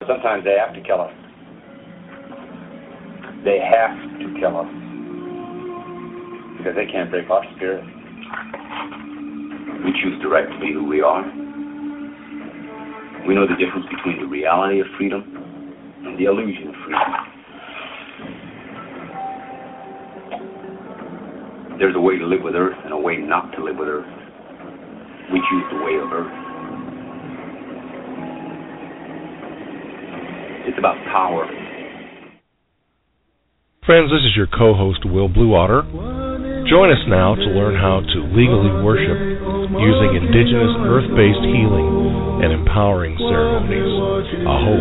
sometimes they have to kill us. They have to kill us because they can't break our spirit. We choose to be who we are. We know the difference between the reality of freedom and the illusion of freedom. There's a way to live with Earth and a way not to live with Earth. We choose the way of Earth. It's about power. Friends, this is your co-host, Will Blue Otter. Join us now to learn how to legally worship using indigenous earth-based healing and empowering ceremonies. Aho.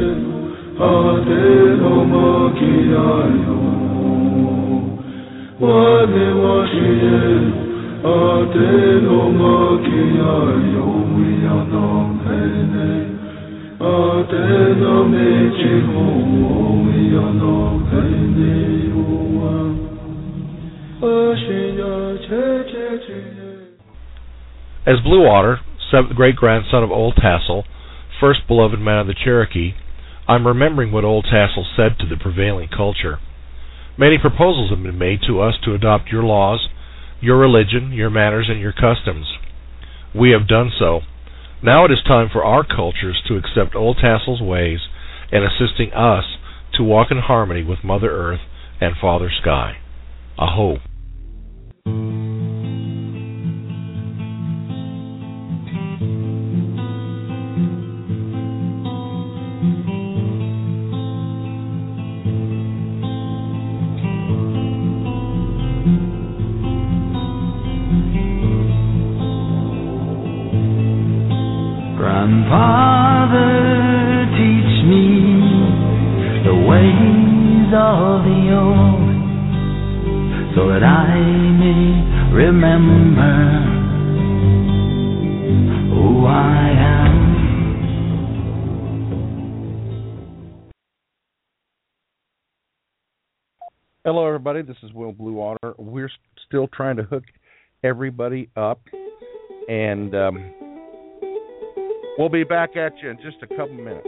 As Blue Otter, seventh great-grandson of Old Tassel, first beloved man of the Cherokee, I'm remembering what Old Tassel said to the prevailing culture. Many proposals have been made to us to adopt your laws, your religion, your manners, and your customs. We have done so. Now it is time for our cultures to accept Old Tassel's ways and assisting us to walk in harmony with Mother Earth and Father Sky. Aho. Grandfather, teach me the ways of the old, so that I may remember who I am. Hello, everybody. This is Will Blue Otter. We're still trying to hook everybody up, and we'll be back at you in just a couple minutes.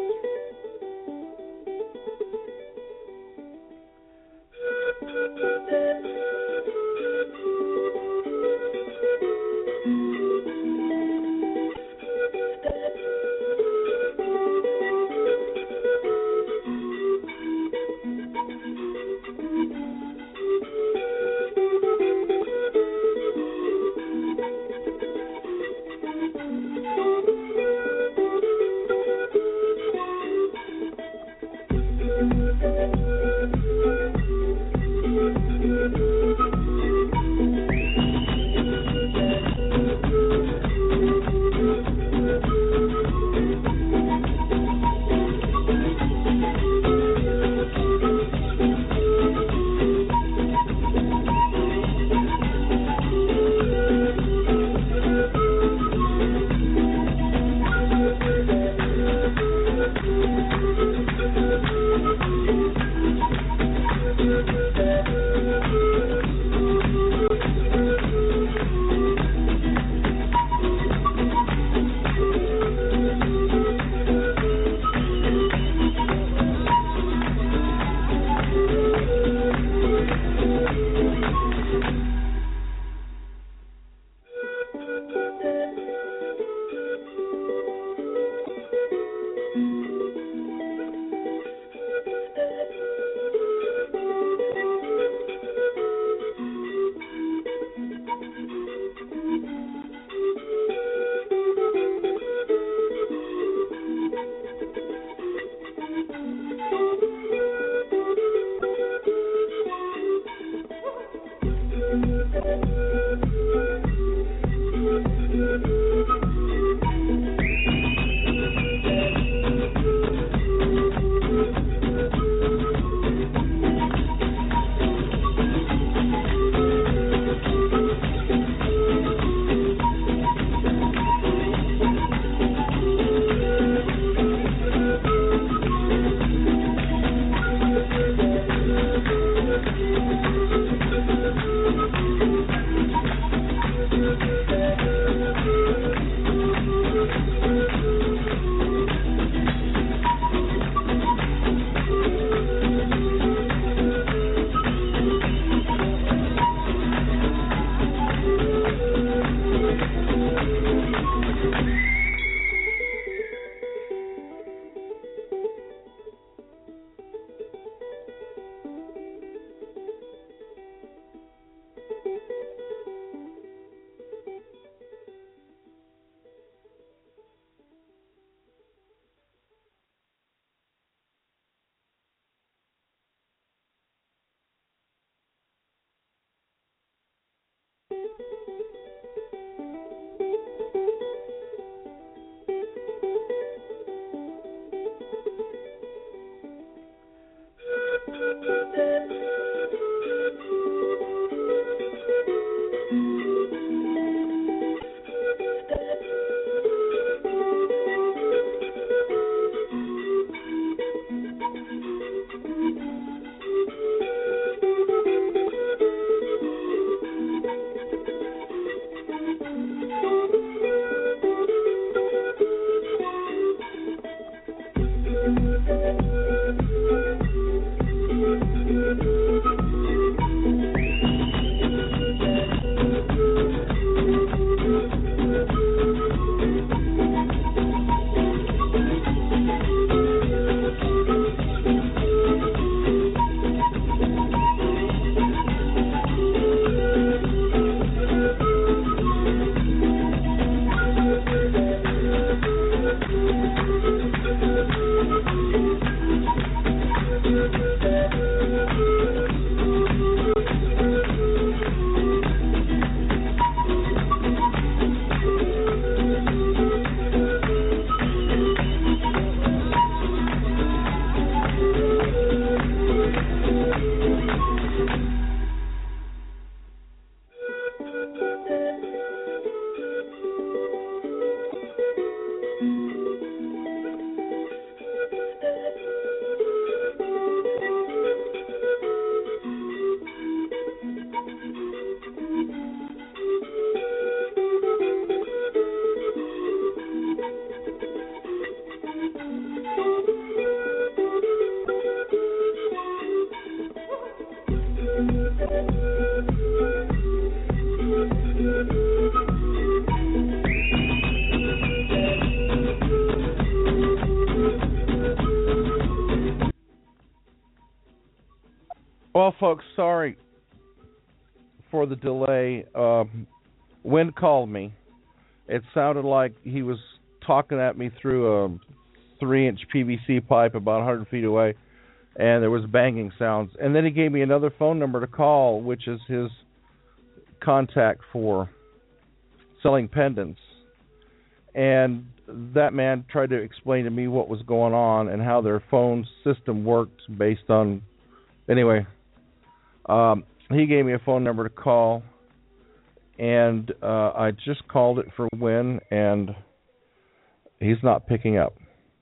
Well, folks, sorry for the delay. Wynn called me. It sounded like he was talking at me through a 3-inch PVC pipe about 100 feet away, and there was banging sounds. And then he gave me another phone number to call, which is his contact for selling pendants. And that man tried to explain to me what was going on and how their phone system worked based on... Anyway, he gave me a phone number to call, and I just called it for Wynn, and he's not picking up.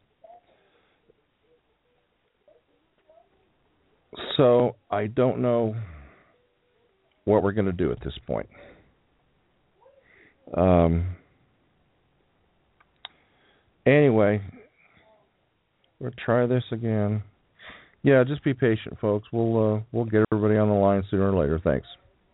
So I don't know what we're going to do at this point. Anyway, we'll try this again. Yeah, just be patient, folks. We'll get everybody on the line sooner or later. Thanks.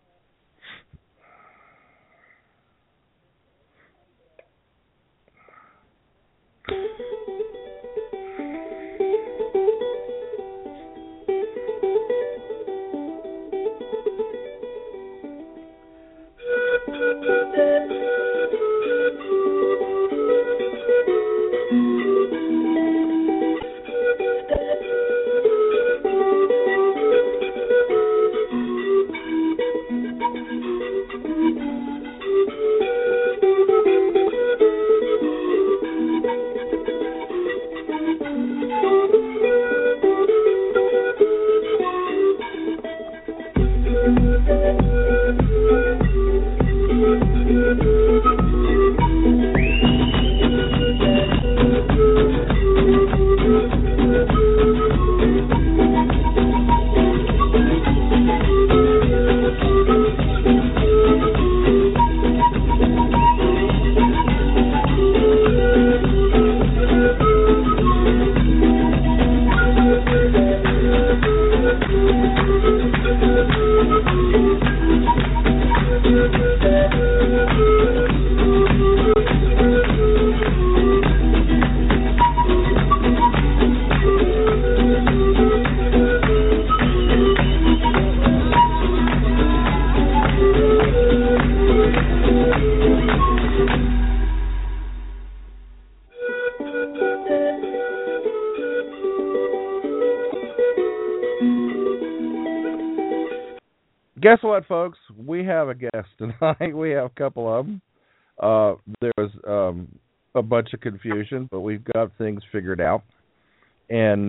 Guess what, folks? We have a guest tonight. We have a couple of them. There was a bunch of confusion, but we've got things figured out. And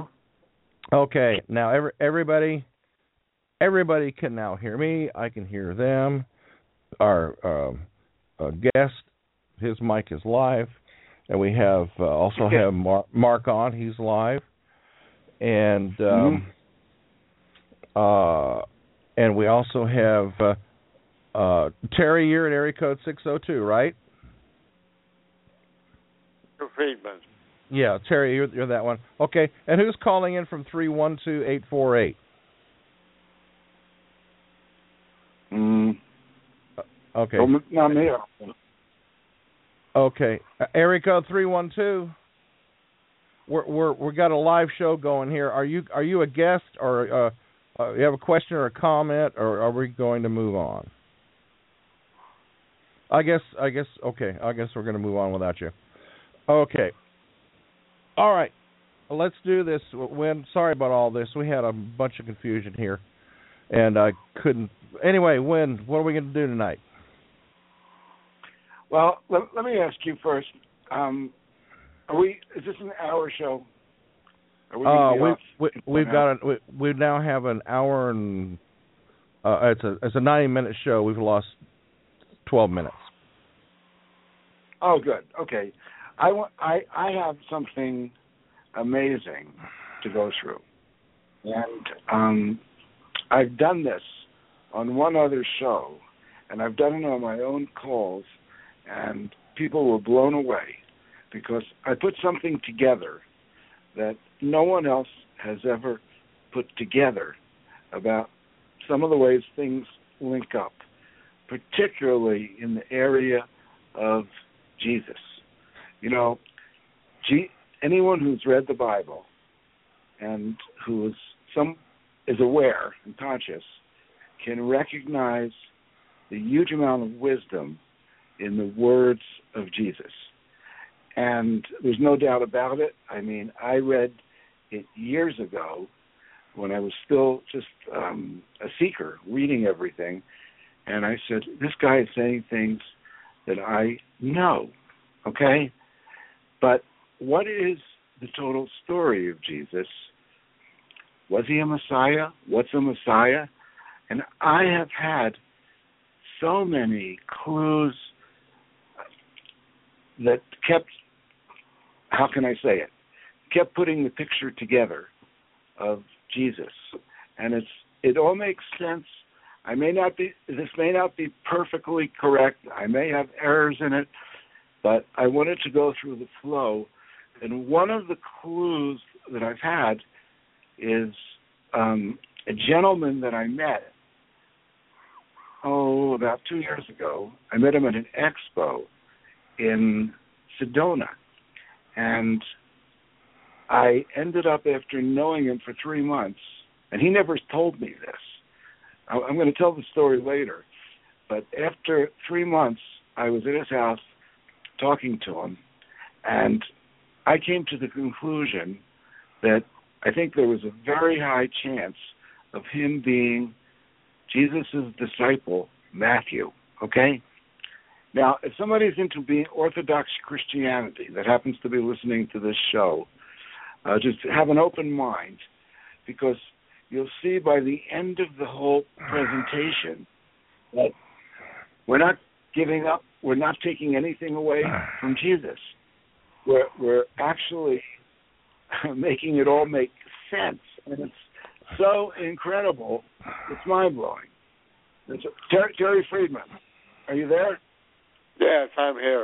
okay, now everybody can now hear me. I can hear them. Our guest, his mic is live, and we have also have Mark on. He's live, and and we also have Terry. You're at area code 602, right? Friedman. Yeah, Terry, you're that one. Okay, and who's calling in from 312-848? Okay. Not me. Okay, area code 312. We got a live show going here. Are you a guest, or you have a question or a comment, or are we going to move on? I guess. Okay, I guess we're going to move on without you. Okay. All right. Well, let's do this. Wynn, sorry about all this. We had a bunch of confusion here, and I couldn't. Anyway, Wynn, what are we going to do tonight? Well, let me ask you first. Is this an hour show? We now have an hour and it's a 90-minute show. We've lost 12 minutes. Oh, good. Okay. I have something amazing to go through, and I've done this on one other show, and I've done it on my own calls, and people were blown away because I put something together that no one else has ever put together about some of the ways things link up, particularly in the area of Jesus. You know, anyone who's read the Bible and who is is aware and conscious can recognize the huge amount of wisdom in the words of Jesus. And there's no doubt about it. I mean, I read it years ago when I was still just a seeker, reading everything. And I said, this guy is saying things that I know, okay? But what is the total story of Jesus? Was he a Messiah? What's a Messiah? And I have had so many clues that kept, how can I say it, kept putting the picture together of Jesus. And it all makes sense. This may not be perfectly correct. I may have errors in it, but I wanted to go through the flow. And one of the clues that I've had is a gentleman that I met, about 2 years ago. I met him at an expo in Sedona. And I ended up, after knowing him for 3 months, and he never told me this. I'm going to tell the story later. But after 3 months, I was at his house talking to him, and I came to the conclusion that I think there was a very high chance of him being Jesus' disciple, Matthew, okay? Now, if somebody's into being Orthodox Christianity that happens to be listening to this show, just have an open mind, because you'll see by the end of the whole presentation that we're not giving up, we're not taking anything away from Jesus. We're actually making it all make sense, and it's so incredible, it's mind-blowing. Terry Friedman, are you there? Yes, I'm here.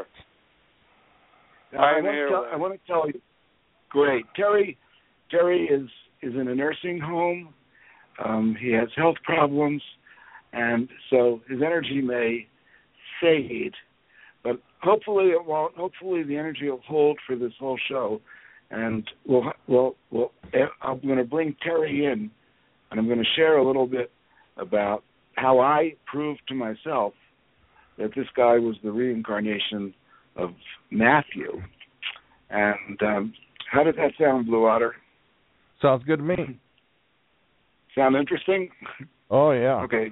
I want to tell you, great. Terry is in a nursing home. He has health problems, and so his energy may fade, but hopefully it won't. Hopefully the energy will hold for this whole show, and I'm going to bring Terry in, and I'm going to share a little bit about how I proved to myself that this guy was the reincarnation of Matthew. And how does that sound, Blue Otter? Sounds good to me. Sound interesting? Oh, yeah. Okay.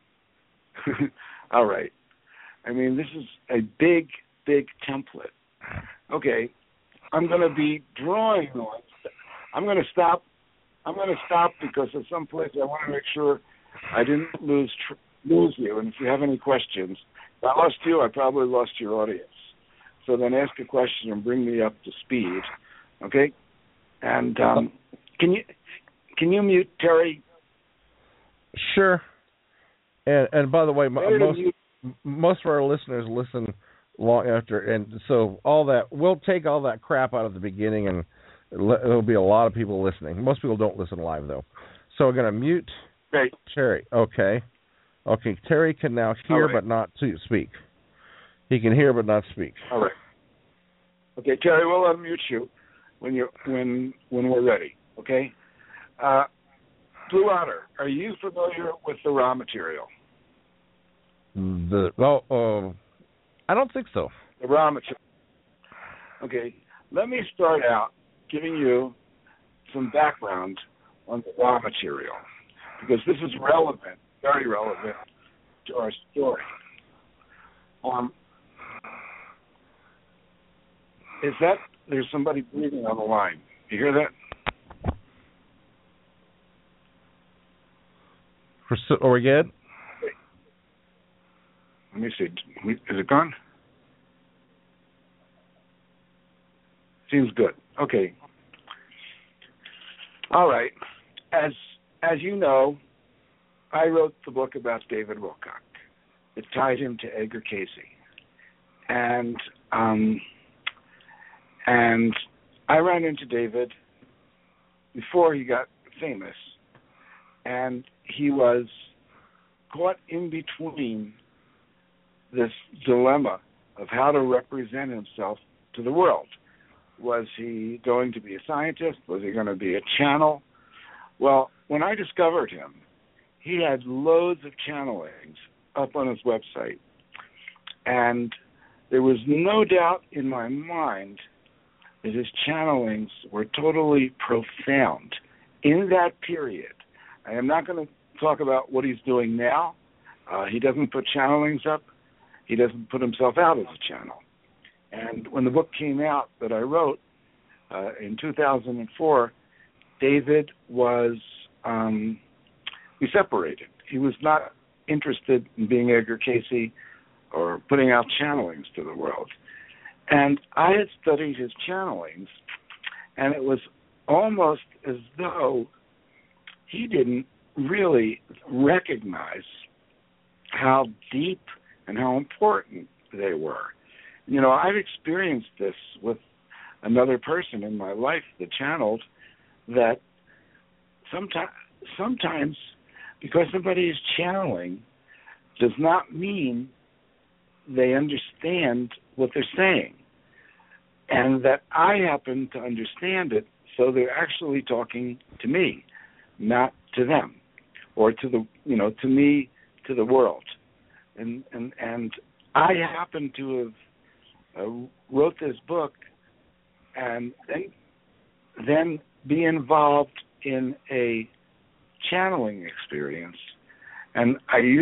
All right. I mean, this is a big, big template. Okay. I'm going to be drawing on. I'm going to stop because at some place I want to make sure I didn't lose you. And if you have any questions, if I lost you, I probably lost your audience. So then ask a question and bring me up to speed, okay? And can you mute Terry? Sure. And by the way, most of our listeners listen long after, and so we'll take all that crap out of the beginning, and there'll be a lot of people listening. Most people don't listen live though. So we're going to mute Terry. Okay. Terry can now hear but not speak. He can hear but not speak. All right. Okay, Terry, we'll unmute you when we're ready. Okay. Blue Otter, are you familiar with the raw material? I don't think so. The raw material. Okay. Let me start out giving you some background on the raw material, because this is relevant, very relevant to our story. There's somebody breathing on the line. You hear that? Are we good? Let me see. Is it gone? Seems good. Okay. All right. As you know, I wrote the book about David Wilcock. It tied him to Edgar Cayce. And I ran into David before he got famous, and he was caught in between this dilemma of how to represent himself to the world. Was he going to be a scientist? Was he going to be a channel? Well, when I discovered him, he had loads of channelings up on his website. And there was no doubt in my mind that his channelings were totally profound in that period. I am not going to talk about what he's doing now. He doesn't put channelings up. He doesn't put himself out as a channel. And when the book came out that I wrote in 2004, David was, we separated. He was not interested in being Edgar Cayce or putting out channelings to the world. And I had studied his channelings, and it was almost as though he didn't really recognize how deep and how important they were. You know, I've experienced this with another person in my life that channeled, that sometimes because somebody is channeling does not mean they understand what they're saying, and that I happen to understand it, so they're actually talking to me, not to them, or to the, you know, to me, to the world. And I happen to have wrote this book and then be involved in a channeling experience. And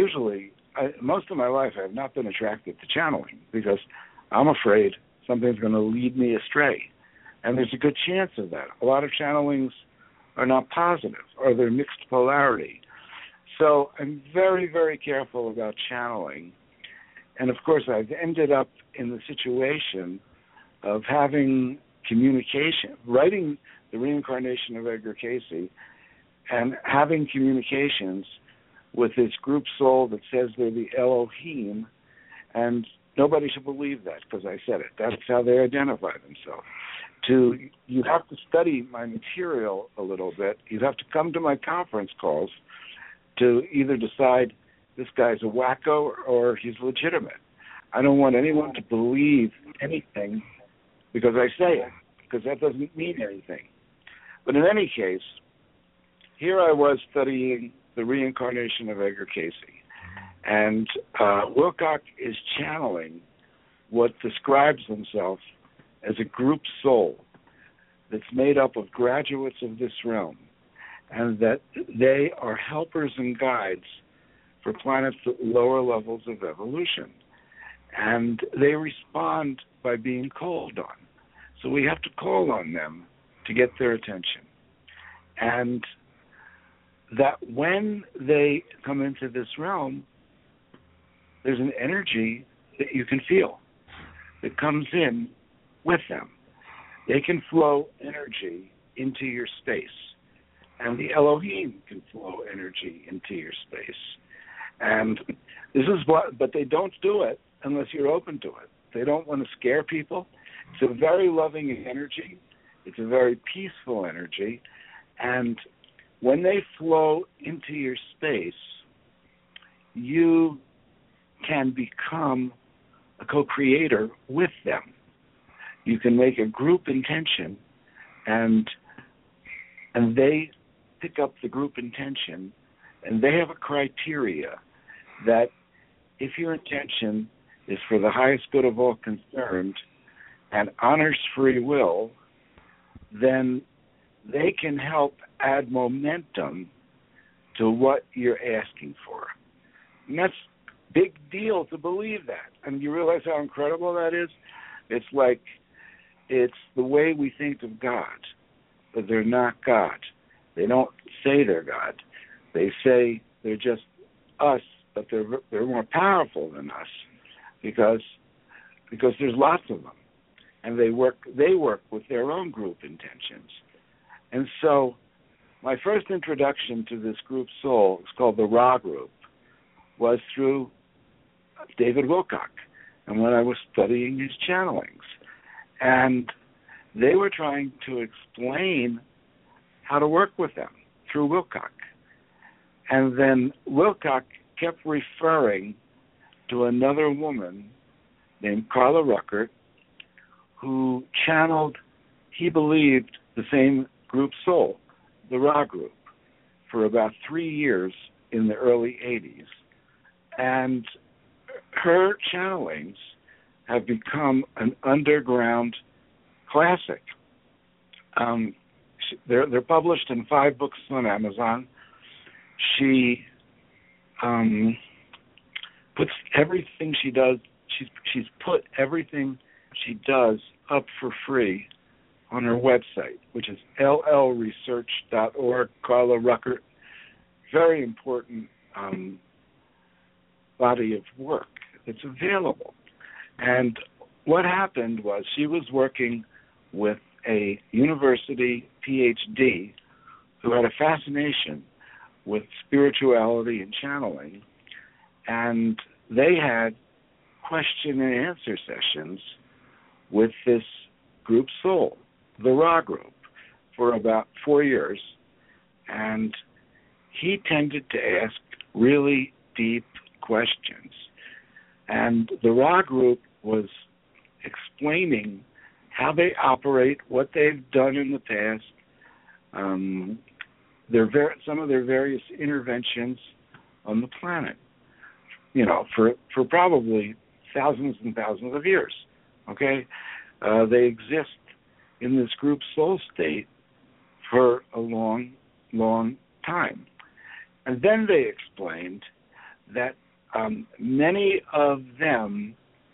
most of my life I have not been attracted to channeling because I'm afraid something's going to lead me astray. And there's a good chance of that. A lot of channelings are not positive, or they're mixed polarity. So I'm very, very careful about channeling. And, of course, I've ended up in the situation of having communication, writing The Reincarnation of Edgar Cayce, and having communications with this group soul that says they're the Elohim, and nobody should believe that because I said it. That's how they identify themselves. You have to study my material a little bit. You have to come to my conference calls to either decide this guy's a wacko or he's legitimate. I don't want anyone to believe anything because I say it, because that doesn't mean anything. But in any case, here I was studying The Reincarnation of Edgar Cayce, and Wilcock is channeling what describes himself as a group soul that's made up of graduates of this realm, and that they are helpers and guides for planets at lower levels of evolution. And they respond by being called on. So we have to call on them to get their attention. And that when they come into this realm, there's an energy that you can feel that comes in with them. They can flow energy into your space, and the Elohim can flow energy into your space. And this is but they don't do it unless you're open to it. They don't want to scare people. It's a very loving energy. It's a very peaceful energy. And when they flow into your space, you can become a co-creator with them. You can make a group intention, and they pick up the group intention, and they have a criteria that if your intention is for the highest good of all concerned and honors free will, then they can help add momentum to what you're asking for. And that's a big deal to believe that. And you realize how incredible that is? It's like, it's the way we think of God, but they're not God. They don't say they're God. They say they're just us, but they're more powerful than us because there's lots of them, and they work with their own group intentions. And so my first introduction to this group soul, it's called the Ra group, was through David Wilcock, and when I was studying his channelings. And they were trying to explain how to work with them through Wilcock. And then Wilcock kept referring to another woman named Carla Ruckert, who channeled, he believed, the same group soul, the Ra group. for about 3 years in the early 80s. And her channelings have become an underground classic. They're published in 5 books on Amazon. She puts everything she does. She's put everything she does up for free on her website, which is llresearch.org. Carla Ruckert, very important body of work that's available. And what happened was she was working with a university PhD who had a fascination with spirituality and channeling, and they had question and answer sessions with this group Soul, the Ra group, for about 4 years, and he tended to ask really deep questions. And the Ra group was explaining how they operate, what they've done in the past, some of their various interventions on the planet, for probably thousands and thousands of years, okay? They exist in this group soul state for a long, long time. And then they explained that many of them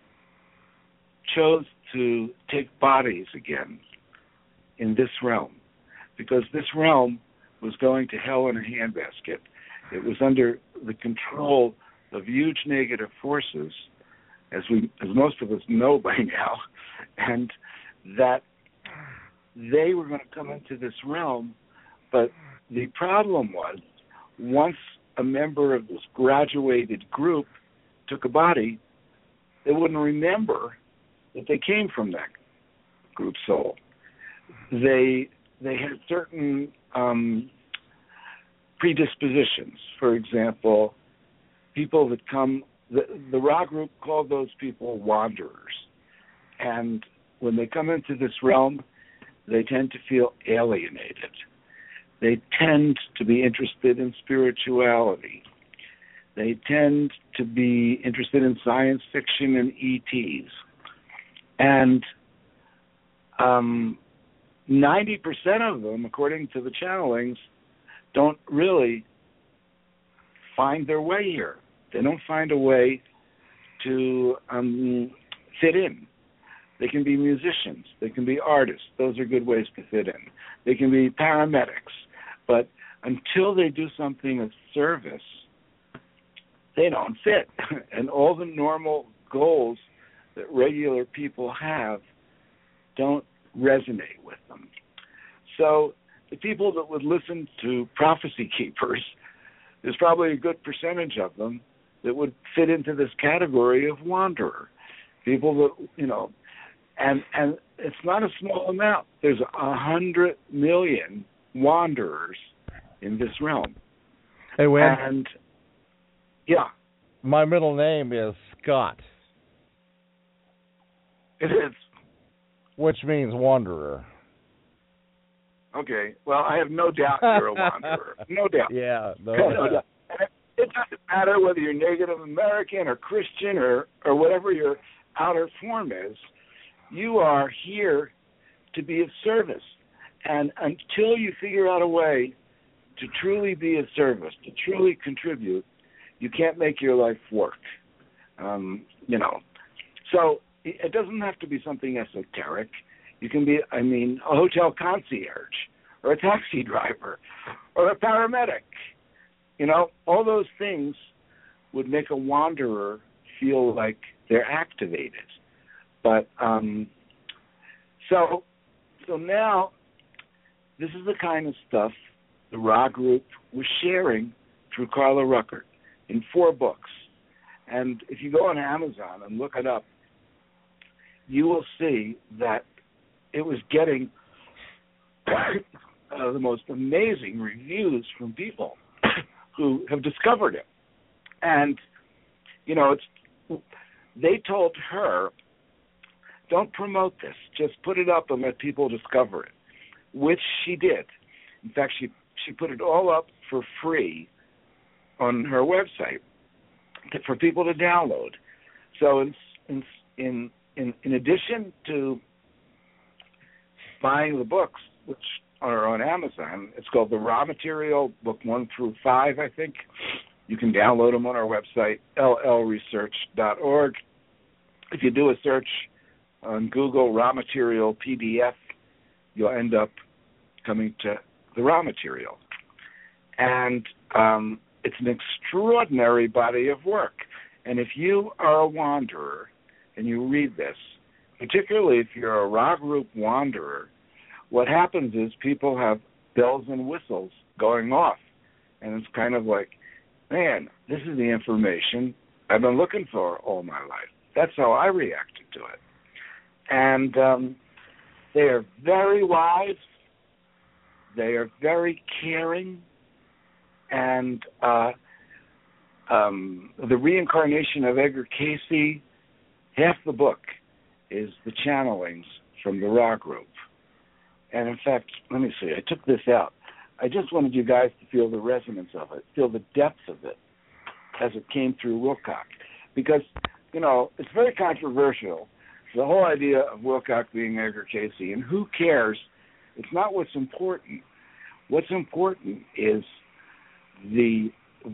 chose to take bodies again in this realm, because this realm was going to hell in a handbasket. It was under the control of huge negative forces, as most of us know by now, and that they were going to come into this realm. But the problem was, once a member of this graduated group took a body, they wouldn't remember that they came from that group soul. They had certain predispositions. For example, people that come, the Ra group called those people wanderers. And when they come into this realm, they tend to feel alienated. They tend to be interested in spirituality. They tend to be interested in science fiction and ETs. And 90% of them, according to the channelings, don't really find their way here. They don't find a way to fit in. They can be musicians. They can be artists. Those are good ways to fit in. They can be paramedics. But until they do something of service, they don't fit. And all the normal goals that regular people have don't resonate with them. So the people that would listen to prophecy keepers, there's probably a good percentage of them that would fit into this category of wanderer. People that, and it's not a small amount. There's 100 million wanderers in this realm. Hey, Win. And, yeah. My middle name is Scott. It is. Which means wanderer. Okay. Well, I have no doubt you're a wanderer. No doubt. Yeah. No doubt. And it doesn't matter whether you're Native American or Christian or whatever your outer form is. You are here to be of service. And until you figure out a way to truly be of service, to truly contribute, you can't make your life work. So it doesn't have to be something esoteric. You can be, a hotel concierge or a taxi driver or a paramedic. All those things would make a wanderer feel like they're activated. But so now this is the kind of stuff the Ra group was sharing through Carla Ruckert in 4 books. And if you go on Amazon and look it up, you will see that it was getting the most amazing reviews from people who have discovered it. And, they told her, don't promote this. Just put it up and let people discover it, which she did. In fact, she put it all up for free on her website for people to download. So in addition to buying the books, which are on Amazon, it's called The Raw Material, book 1 through 5, I think. You can download them on our website, llresearch.org. If you do a search on Google, Raw Material PDF, you'll end up coming to The Raw Material. And it's an extraordinary body of work. And if you are a wanderer and you read this, particularly if you're a Ra group wanderer, what happens is people have bells and whistles going off. And it's kind of like, man, this is the information I've been looking for all my life. That's how I reacted to it. And they are very wise. They are very caring. And the reincarnation of Edgar Cayce, half the book is the channelings from the Ra group. And in fact, let me see, I took this out. I just wanted you guys to feel the resonance of it, feel the depth of it as it came through Wilcock. Because, you know, it's very controversial, the whole idea of Wilcock being Edgar Cayce. And who cares? It's not what's important. What's important is the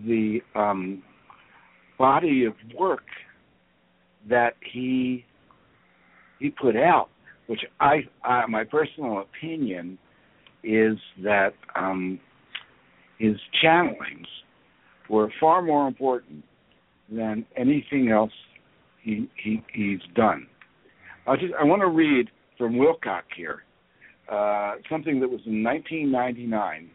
body of work that he put out, which I my personal opinion is that his channelings were far more important than anything else he's done. I want to read from Wilcock here something that was in 1999.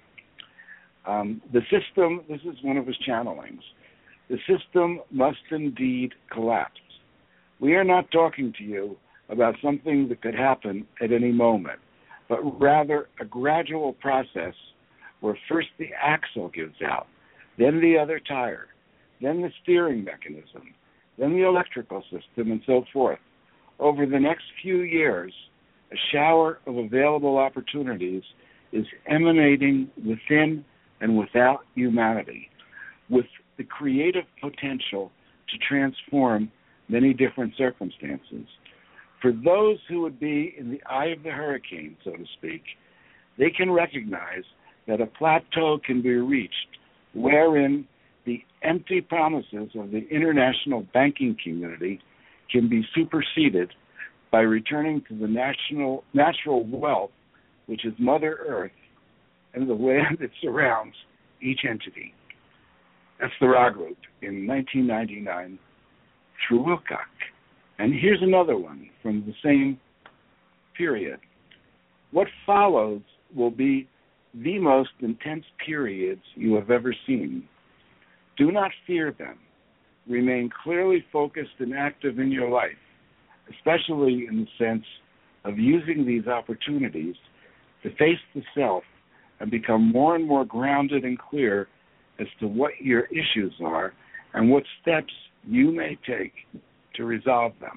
The system, this is one of his channelings, the system must indeed collapse. We are not talking to you about something that could happen at any moment, but rather a gradual process where first the axle gives out, then the other tire, then the steering mechanism, then the electrical system, and so forth. Over the next few years, a shower of available opportunities is emanating within and without humanity, with the creative potential to transform many different circumstances. For those who would be in the eye of the hurricane, so to speak, they can recognize that a plateau can be reached wherein the empty promises of the international banking community can be superseded by returning to the natural wealth, which is Mother Earth and the land that surrounds each entity. That's the Ra group in 1999 through Wilcock. And here's another one from the same period. What follows will be the most intense periods you have ever seen. Do not fear them. Remain clearly focused and active in your life, especially in the sense of using these opportunities to face the self and become more and more grounded and clear as to what your issues are and what steps you may take to resolve them.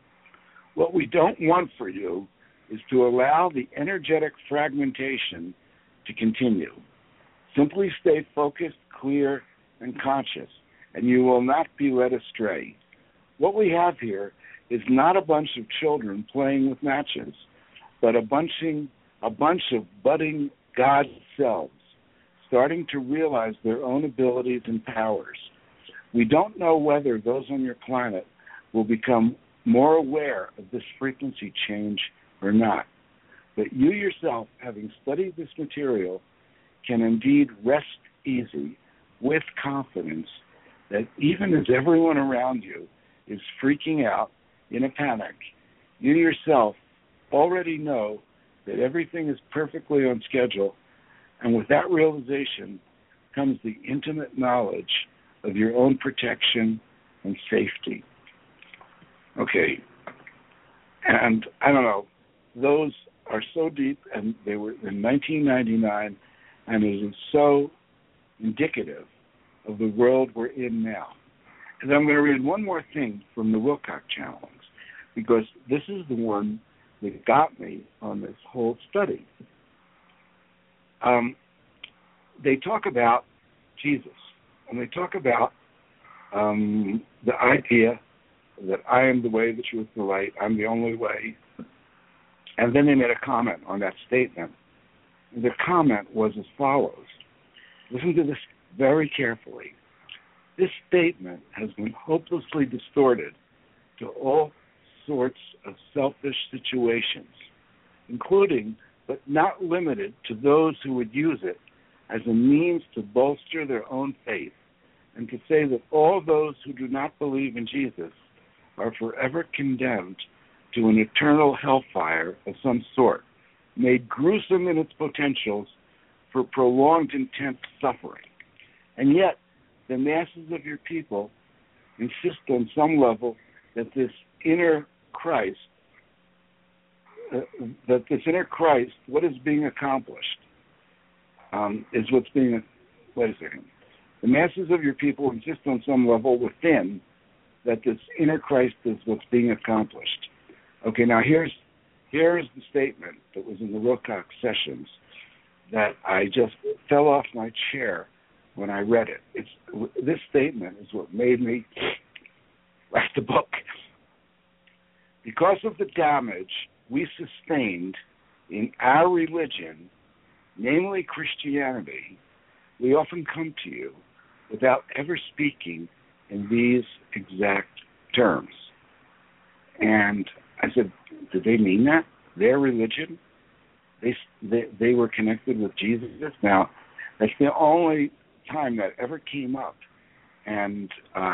What we don't want for you is to allow the energetic fragmentation to continue. Simply stay focused, clear, and conscious, and you will not be led astray. What we have here is not a bunch of children playing with matches, but a bunch of budding God selves starting to realize their own abilities and powers. We don't know whether those on your planet will become more aware of this frequency change or not. But you yourself, having studied this material, can indeed rest easy with confidence that even as everyone around you is freaking out in a panic, you yourself already know that everything is perfectly on schedule, and with that realization comes the intimate knowledge of your own protection and safety. Okay, and I don't know, those are so deep, and they were in 1999, and it is so indicative of the world we're in now. And I'm going to read one more thing from the Wilcock channelings, because this is the one that got me on this whole study. they talk about Jesus, and they talk about the idea that I am the way, the truth, the light, I'm the only way. And then they made a comment on that statement. The comment was as follows. Listen to this very carefully. This statement has been hopelessly distorted to all sorts of selfish situations, including but not limited to those who would use it as a means to bolster their own faith and to say that all those who do not believe in Jesus are forever condemned to an eternal hellfire of some sort, made gruesome in its potentials for prolonged intense suffering. And yet, the masses of your people insist on some level that this inner Christ, what is being accomplished, is what's being, wait a second. The masses of your people insist on some level within that this inner Christ is what's being accomplished. Okay, now here's the statement that was in the Wilcox sessions that I just fell off my chair when I read it. This statement is what made me write the book. Because of the damage we sustained in our religion, namely Christianity, we often come to you without ever speaking in these exact terms. And I said, did they mean that? Their religion? They were connected with Jesus? Now, that's the only time that ever came up, and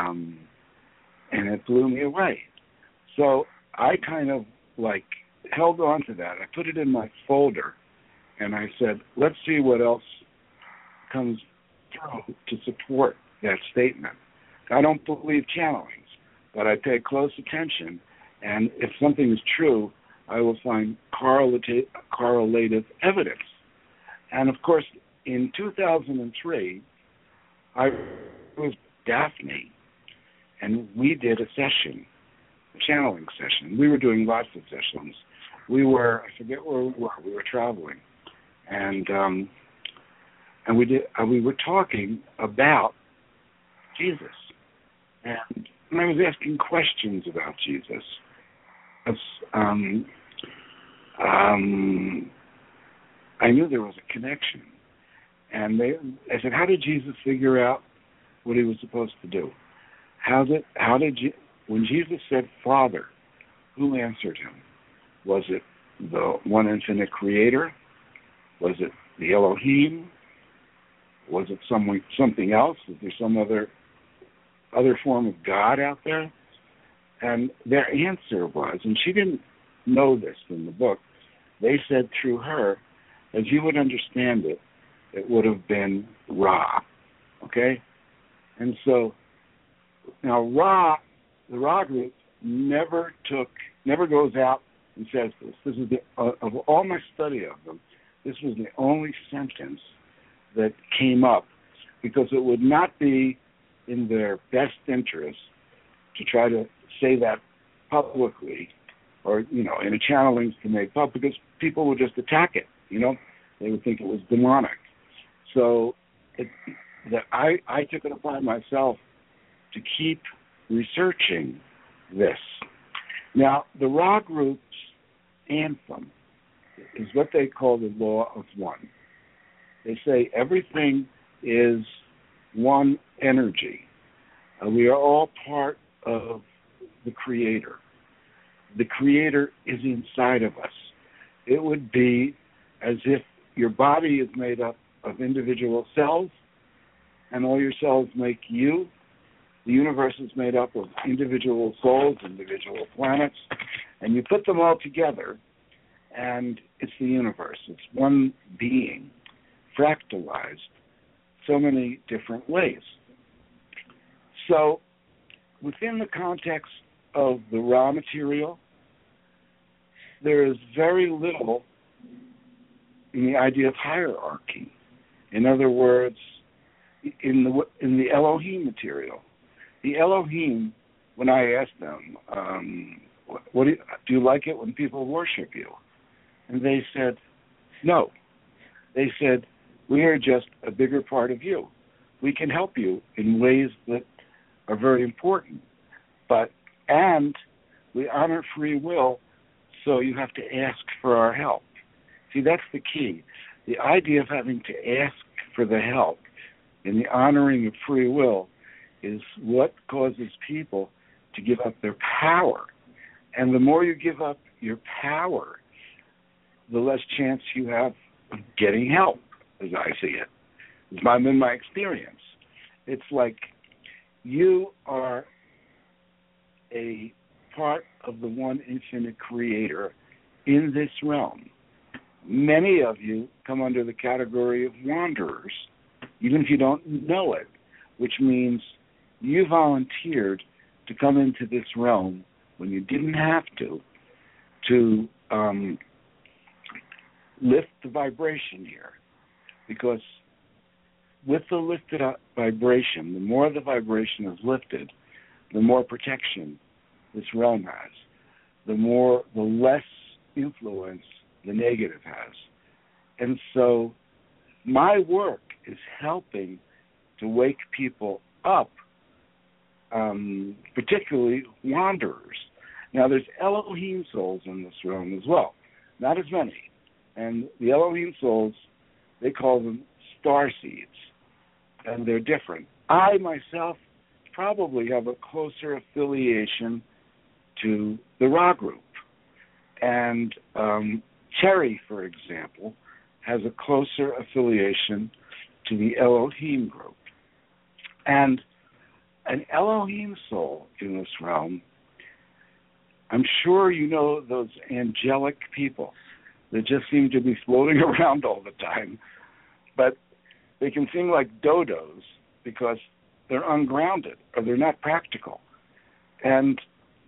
it blew me away. So I kind of held on to that. I put it in my folder, and I said, let's see what else comes through to support that statement. I don't believe channelings, but I pay close attention, and if something is true, I will find correlative evidence. And of course, in 2003, I was Daphne, and we did a session, a channeling session. We were doing lots of sessions. I forget where we were. We were traveling, and we were talking about Jesus, and I was asking questions about Jesus. I knew there was a connection, and I said, how did Jesus figure out what he was supposed to do? When Jesus said Father, who answered him? Was it the one infinite creator? Was it the Elohim? Was it something else? Is there some other form of God out there? And their answer was, and she didn't know this in the book, they said through her, as you would understand it, it would have been Ra. Okay? And so, now Ra, the Ra group never goes out and says this. This is of all my study of them, this was the only sentence that came up, because it would not be in their best interest to try to say that publicly, or in a channeling to make public, because people would just attack it. They would think it was demonic. So I took it upon myself to keep researching this. Now, the Ra group's anthem is what they call the law of one. They say everything is one energy. We are all part of the Creator. The Creator is inside of us. It would be as if your body is made up of individual cells, and all your cells make you. The universe is made up of individual souls, individual planets, and you put them all together, and it's the universe. It's one being, fractalized so many different ways. So, within the context of the raw material, there is very little in the idea of hierarchy. In other words, in the Elohim material. The Elohim, when I asked them, do you like it when people worship you? And they said, no. They said, We are just a bigger part of you. We can help you in ways that are very important. And we honor free will, so you have to ask for our help. See, that's the key. The idea of having to ask for the help in the honoring of free will is what causes people to give up their power. And the more you give up your power, the less chance you have of getting help, as I see it. It's been my experience. It's like you are a part of the one infinite creator in this realm. Many of you come under the category of wanderers, even if you don't know it, which means you volunteered to come into this realm when you didn't have to lift the vibration here. Because with the lifted up vibration, the more the vibration is lifted, the more protection this realm has, the less influence the negative has. And so my work is helping to wake people up, particularly wanderers. Now, there's Elohim souls in this realm as well, not as many. And the Elohim souls, they call them star seeds, and they're different. I, myself, probably have a closer affiliation to the Ra group. And Terry, for example, has a closer affiliation to the Elohim group. And an Elohim soul in this realm, I'm sure you know those angelic people that just seem to be floating around all the time, but they can sing like dodos because they're ungrounded or they're not practical. And,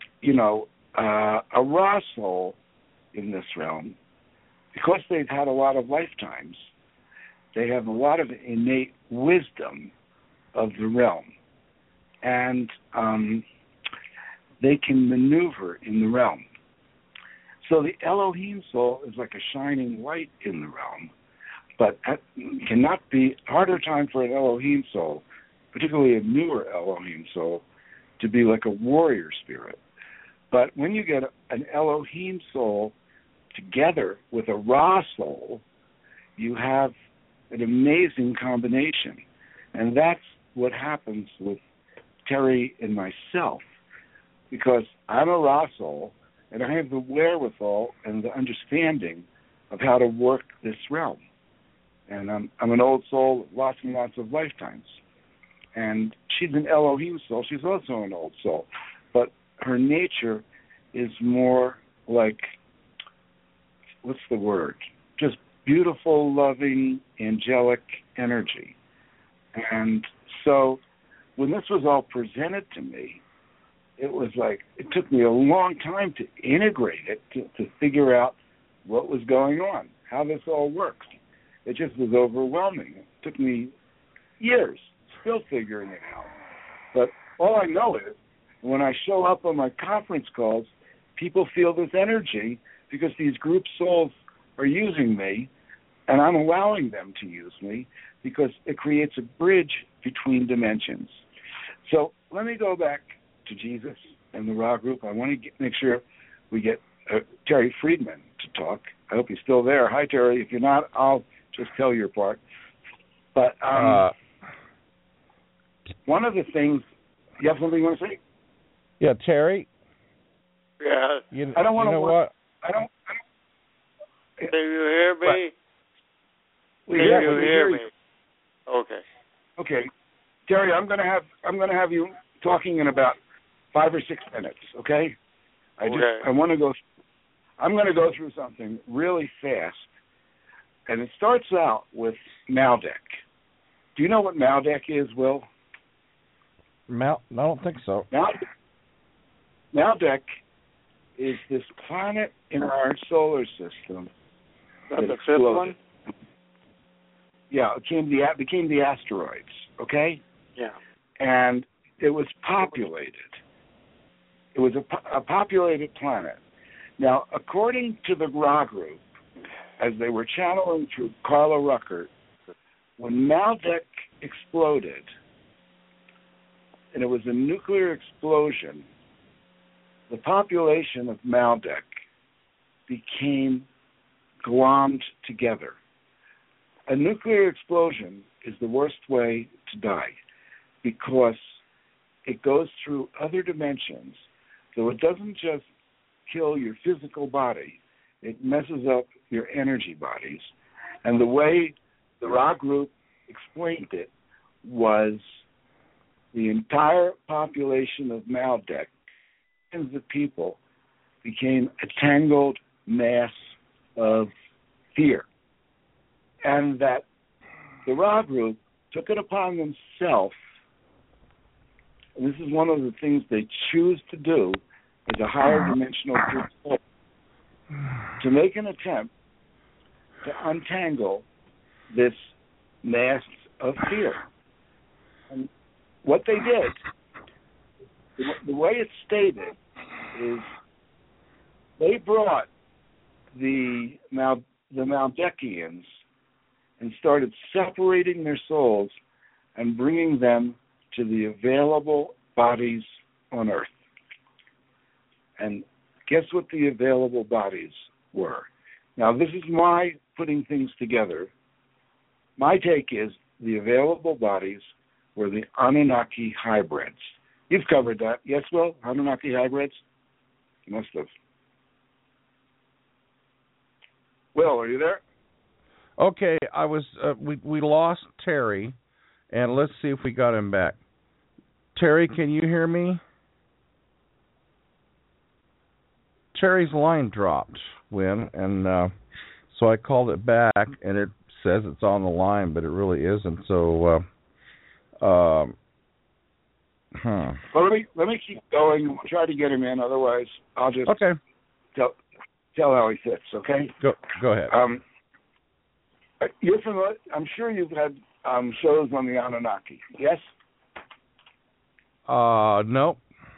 a Ra soul in this realm, because they've had a lot of lifetimes, they have a lot of innate wisdom of the realm. And they can maneuver in the realm. So the Elohim soul is like a shining light in the realm, but cannot be harder time for an Elohim soul, particularly a newer Elohim soul, to be like a warrior spirit. But when you get an Elohim soul together with a Ra soul, you have an amazing combination. And that's what happens with Terry and myself, because I'm a Ra soul, and I have the wherewithal and the understanding of how to work this realm. And I'm an old soul with lots and lots of lifetimes. And she's an Elohim soul. She's also an old soul. But her nature is more like, what's the word? Just beautiful, loving, angelic energy. And so when this was all presented to me, it was like, it took me a long time to integrate it, to figure out what was going on, how this all works. It just was overwhelming. It took me years, still figuring it out. But all I know is, when I show up on my conference calls, people feel this energy because these group souls are using me, and I'm allowing them to use me because it creates a bridge between dimensions. So let me go back to Jesus and the Ra group. I want to make sure we get Terry Friedman to talk. I hope he's still there. Hi, Terry. If you're not, I'll just tell your part. But one of the things, you have something you want to say? Yeah, Terry. Yeah. I don't want to. What? I don't. Can you hear me? Can you hear me? Okay. Okay, Terry. I'm going to have you talking in about 5 or 6 minutes. Okay. I'm going to go through something really fast, and it starts out with Maldek. Do you know what Maldek is, Will? I don't think so. Maldek is this planet in our solar system. That's the fifth one? Yeah, it became the asteroids, okay? Yeah. And it was populated. It was a populated planet. Now, according to the Ra group, as they were channeling through Carla Ruckert, when Maldek exploded, and it was a nuclear explosion, the population of Maldek became glommed together. A nuclear explosion is the worst way to die because it goes through other dimensions. So it doesn't just kill your physical body, it messes up your energy bodies. And the way the Ra group explained it was the entire population of Maldek, millions of people, became a tangled mass of fear. And that the Ra group took it upon themselves, and this is one of the things they choose to do as a higher dimensional group, to make an attempt to untangle this mass of fear. And what they did, the way it's stated, is they brought the Maldekians and started separating their souls and bringing them to the available bodies on Earth. And guess what the available bodies were? Now, this is my putting things together. My take is the available bodies were the Anunnaki hybrids. You've covered that. Yes, Will? Anunnaki hybrids? You must have. Will, are you there? Okay, I was. We lost Terry, and let's see if we got him back. Terry, can you hear me? Terry's line dropped, Win, and so I called it back, and it says it's on the line, but it really isn't. So, Well, let me keep going. We'll try to get him in. Otherwise, I'll just tell how he fits. Okay. Go ahead. You're familiar. I'm sure you've had shows on the Anunnaki. Yes. No.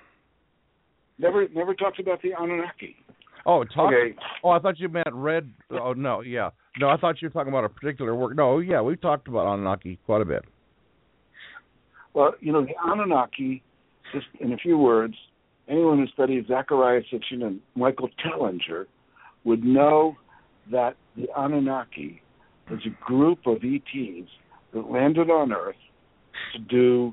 Never talked about the Anunnaki. Oh, okay. Oh, I thought you meant Red. Oh, no, yeah. No, I thought you were talking about a particular work. No, yeah, we've talked about Anunnaki quite a bit. Well, the Anunnaki, just in a few words, anyone who studies Zecharia Sitchin and Michael Tellinger would know that the Anunnaki was a group of ETs that landed on Earth to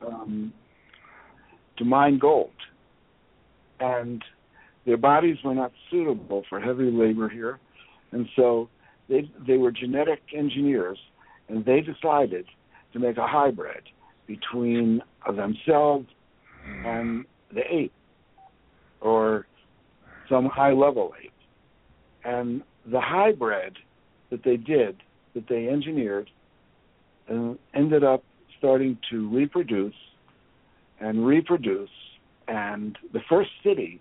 mine gold. And their bodies were not suitable for heavy labor here. And so they were genetic engineers, and they decided to make a hybrid between themselves and the ape, or some high-level ape. And the hybrid that they engineered, ended up starting to reproduce, and the first city,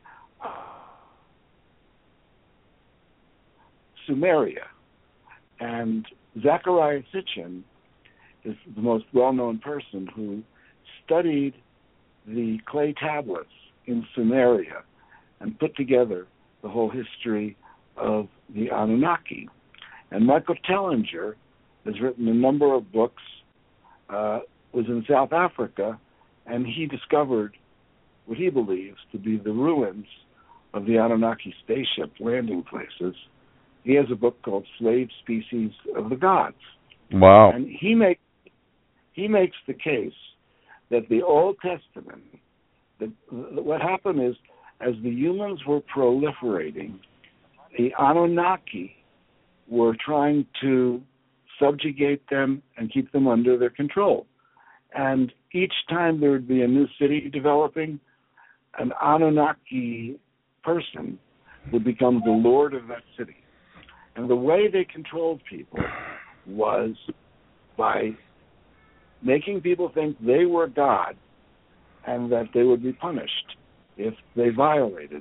Sumeria. And Zecharia Sitchin is the most well-known person who studied the clay tablets in Sumeria and put together the whole history of the Anunnaki. And Michael Tellinger has written a number of books, was in South Africa, and he discovered what he believes to be the ruins of the Anunnaki spaceship landing places. He has a book called Slave Species of the Gods. Wow. And he makes the case that the Old Testament, what happened is, as the humans were proliferating, the Anunnaki were trying to subjugate them and keep them under their control. And each time there would be a new city developing, an Anunnaki person would become the lord of that city. And the way they controlled people was by making people think they were God and that they would be punished if they violated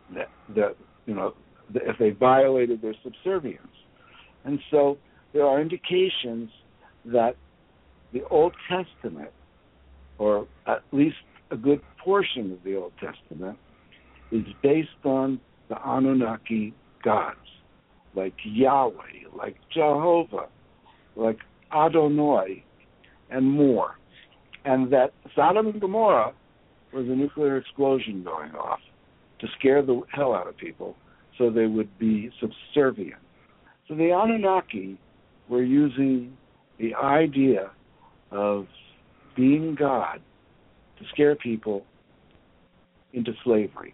if they violated their subservience. And so there are indications that the Old Testament, or at least a good portion of the Old Testament, is based on the Anunnaki gods, like Yahweh, like Jehovah, like Adonai, and more. And that Sodom and Gomorrah was a nuclear explosion going off to scare the hell out of people so they would be subservient. So the Anunnaki were using the idea of being God to scare people into slavery.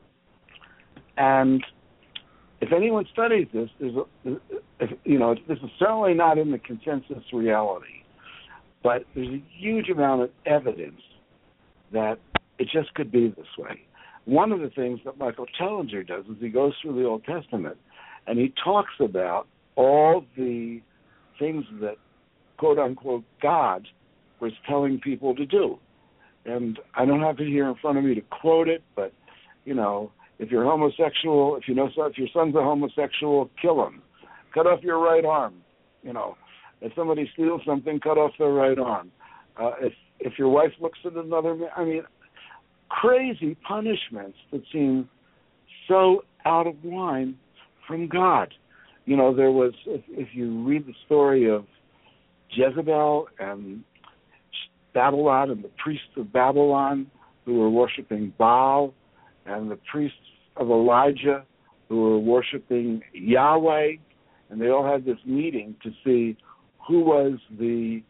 And if anyone studies this, this is certainly not in the consensus reality, but there's a huge amount of evidence that it just could be this way. One of the things that Michael Tellinger does is he goes through the Old Testament and he talks about all the things that, quote-unquote, God was telling people to do. And I don't have it here in front of me to quote it, but, if you're homosexual, if your son's a homosexual, kill him. Cut off your right arm. If somebody steals something, cut off their right arm. If your wife looks at another man, crazy punishments that seem so out of line from God. There was, if you read the story of Jezebel and Babylon and the priests of Babylon who were worshiping Baal, and the priests of Elijah who were worshiping Yahweh, and they all had this meeting to see who was the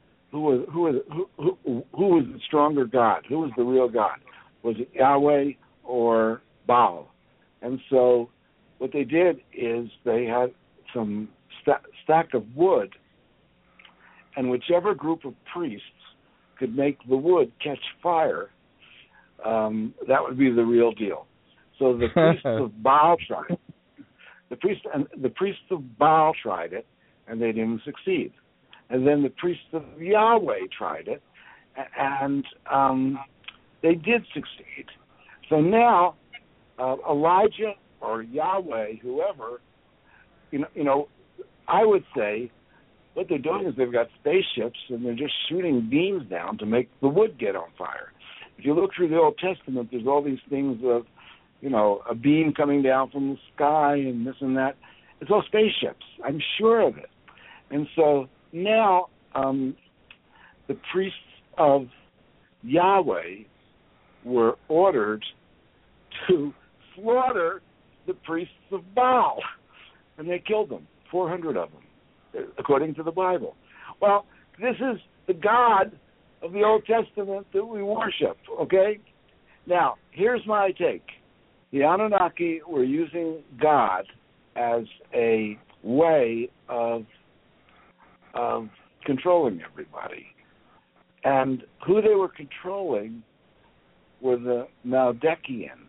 stronger God, who was the real God. Was it Yahweh or Baal? And so what they did is they had some stack of wood, and whichever group of priests could make the wood catch fire, that would be the real deal. So the priests of Baal tried it. The priests of Baal tried it, and they didn't succeed. And then the priests of Yahweh tried it, and they did succeed. So now Elijah or Yahweh, whoever, I would say what they're doing is they've got spaceships and they're just shooting beams down to make the wood get on fire. If you look through the Old Testament, there's all these things of, a beam coming down from the sky and this and that. It's all spaceships. I'm sure of it. And so now the priests of Yahweh were ordered to slaughter the priests of Baal, and they killed them, 400 of them, according to the Bible. Well, this is the God of the Old Testament that we worship, okay? Now, here's my take. The Anunnaki were using God as a way of controlling everybody. And who they were controlling were the Maldekians,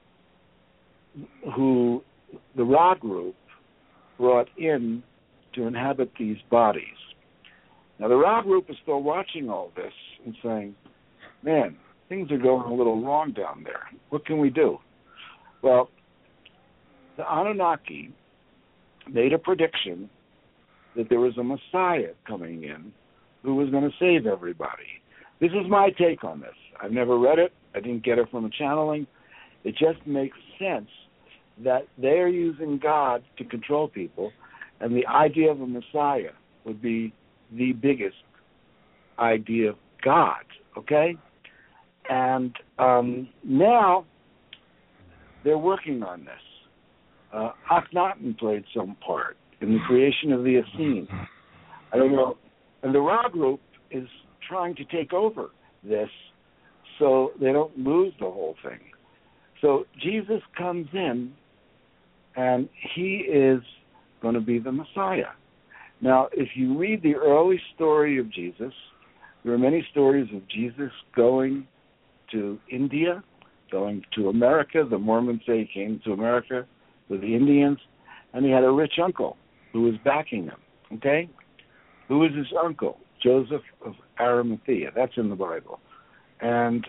who the Ra group brought in to inhabit these bodies. Now, the Ra group is still watching all this and saying, man, things are going a little wrong down there. What can we do? Well, the Anunnaki made a prediction that there was a Messiah coming in who was going to save everybody. This is my take on this. I've never read it. I didn't get it from a channeling. It just makes sense that they're using God to control people, and the idea of a Messiah would be the biggest idea of God, okay? And now they're working on this. Akhenaten played some part in the creation of the Essene. I don't know. And the Ra group is trying to take over this so they don't lose the whole thing. So Jesus comes in, and he is going to be the Messiah. Now, if you read the early story of Jesus, there are many stories of Jesus going to India, going to America. The Mormons say he came to America with the Indians, and he had a rich uncle who was backing him, okay? Who was his uncle? Joseph of Arimathea. That's in the Bible. And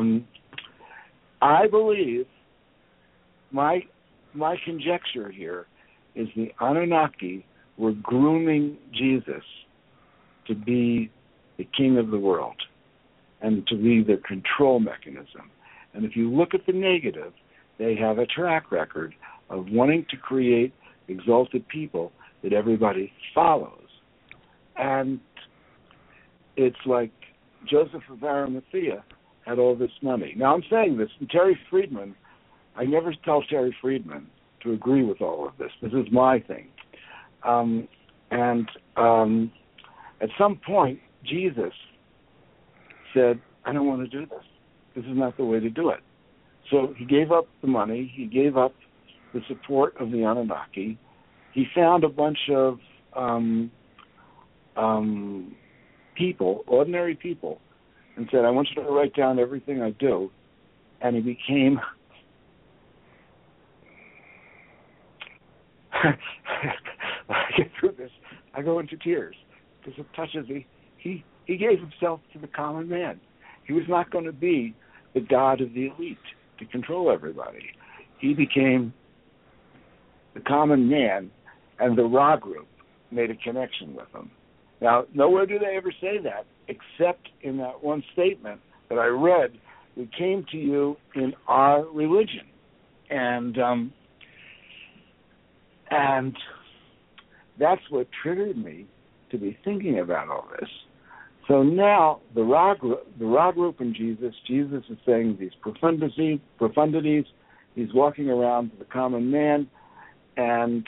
I believe my conjecture here is the Anunnaki were grooming Jesus to be the king of the world and to be the control mechanism. And if you look at the negative, they have a track record of wanting to create exalted people that everybody follows. And it's like Joseph of Arimathea had all this money. Now, I'm saying this, and Terry Friedman, I never tell Terry Friedman to agree with all of this. This is my thing. At some point, Jesus said, I don't want to do this. This is not the way to do it. So he gave up the money. He gave up the support of the Anunnaki. He found a bunch of people, ordinary people, and said, I want you to write down everything I do. And he became... I get through this, I go into tears because it touches me. He gave himself to the common man. He was not going to be the god of the elite to control everybody. He became the common man, and the Ra group made a connection with him. Now, nowhere do they ever say that, except in that one statement that I read, we came to you in our religion. And that's what triggered me to be thinking about all this. So now the Ra group and Jesus is saying these profundities. He's walking around the common man, and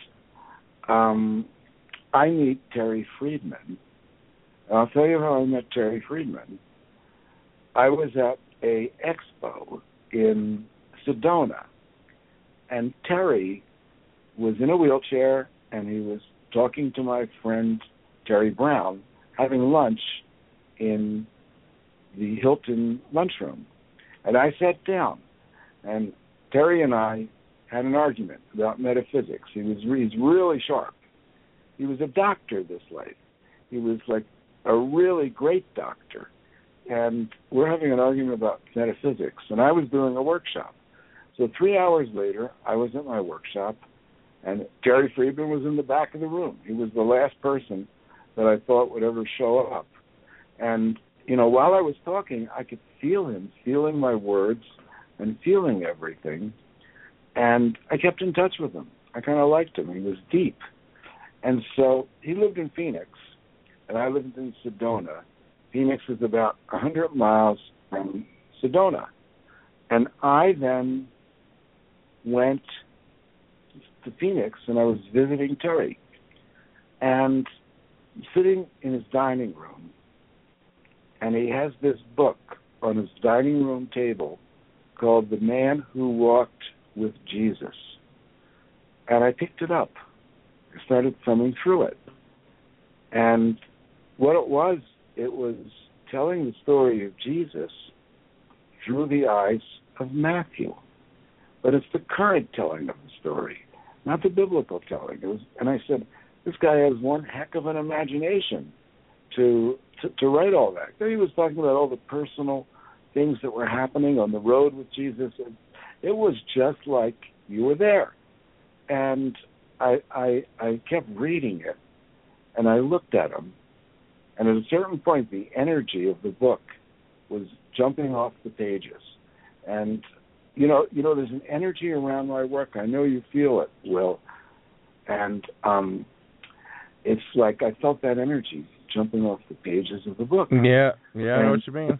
I meet Terry Friedman. And I'll tell you how I met Terry Friedman. I was at a expo in Sedona, and Terry was in a wheelchair, and he was talking to my friend Terry Brown, having lunch in the Hilton lunchroom. And I sat down, and Terry and I had an argument about metaphysics. He's really sharp. He was a doctor this life. He was like a really great doctor. And we're having an argument about metaphysics, and I was doing a workshop. So 3 hours later, I was at my workshop, and Terry Friedman was in the back of the room. He was the last person that I thought would ever show up. And, while I was talking, I could feel him, feeling my words and feeling everything. And I kept in touch with him. I kind of liked him. He was deep. And so he lived in Phoenix, and I lived in Sedona. Phoenix is about 100 miles from Sedona. And I then went to Phoenix, and I was visiting Terry. And sitting in his dining room, and he has this book on his dining room table called The Man Who Walked with Jesus. And I picked it up. I started thumbing through it. And what it was telling the story of Jesus through the eyes of Matthew. But it's the current telling of the story, not the biblical telling. And I said, this guy has one heck of an imagination to write all that. Then he was talking about all the personal things that were happening on the road with Jesus. And it was just like you were there. And I kept reading it, and I looked at him, and at a certain point, the energy of the book was jumping off the pages. And, there's an energy around my work. I know you feel it, Will. And it's like I felt that energy jumping off the pages of the book. Yeah, I know what you mean.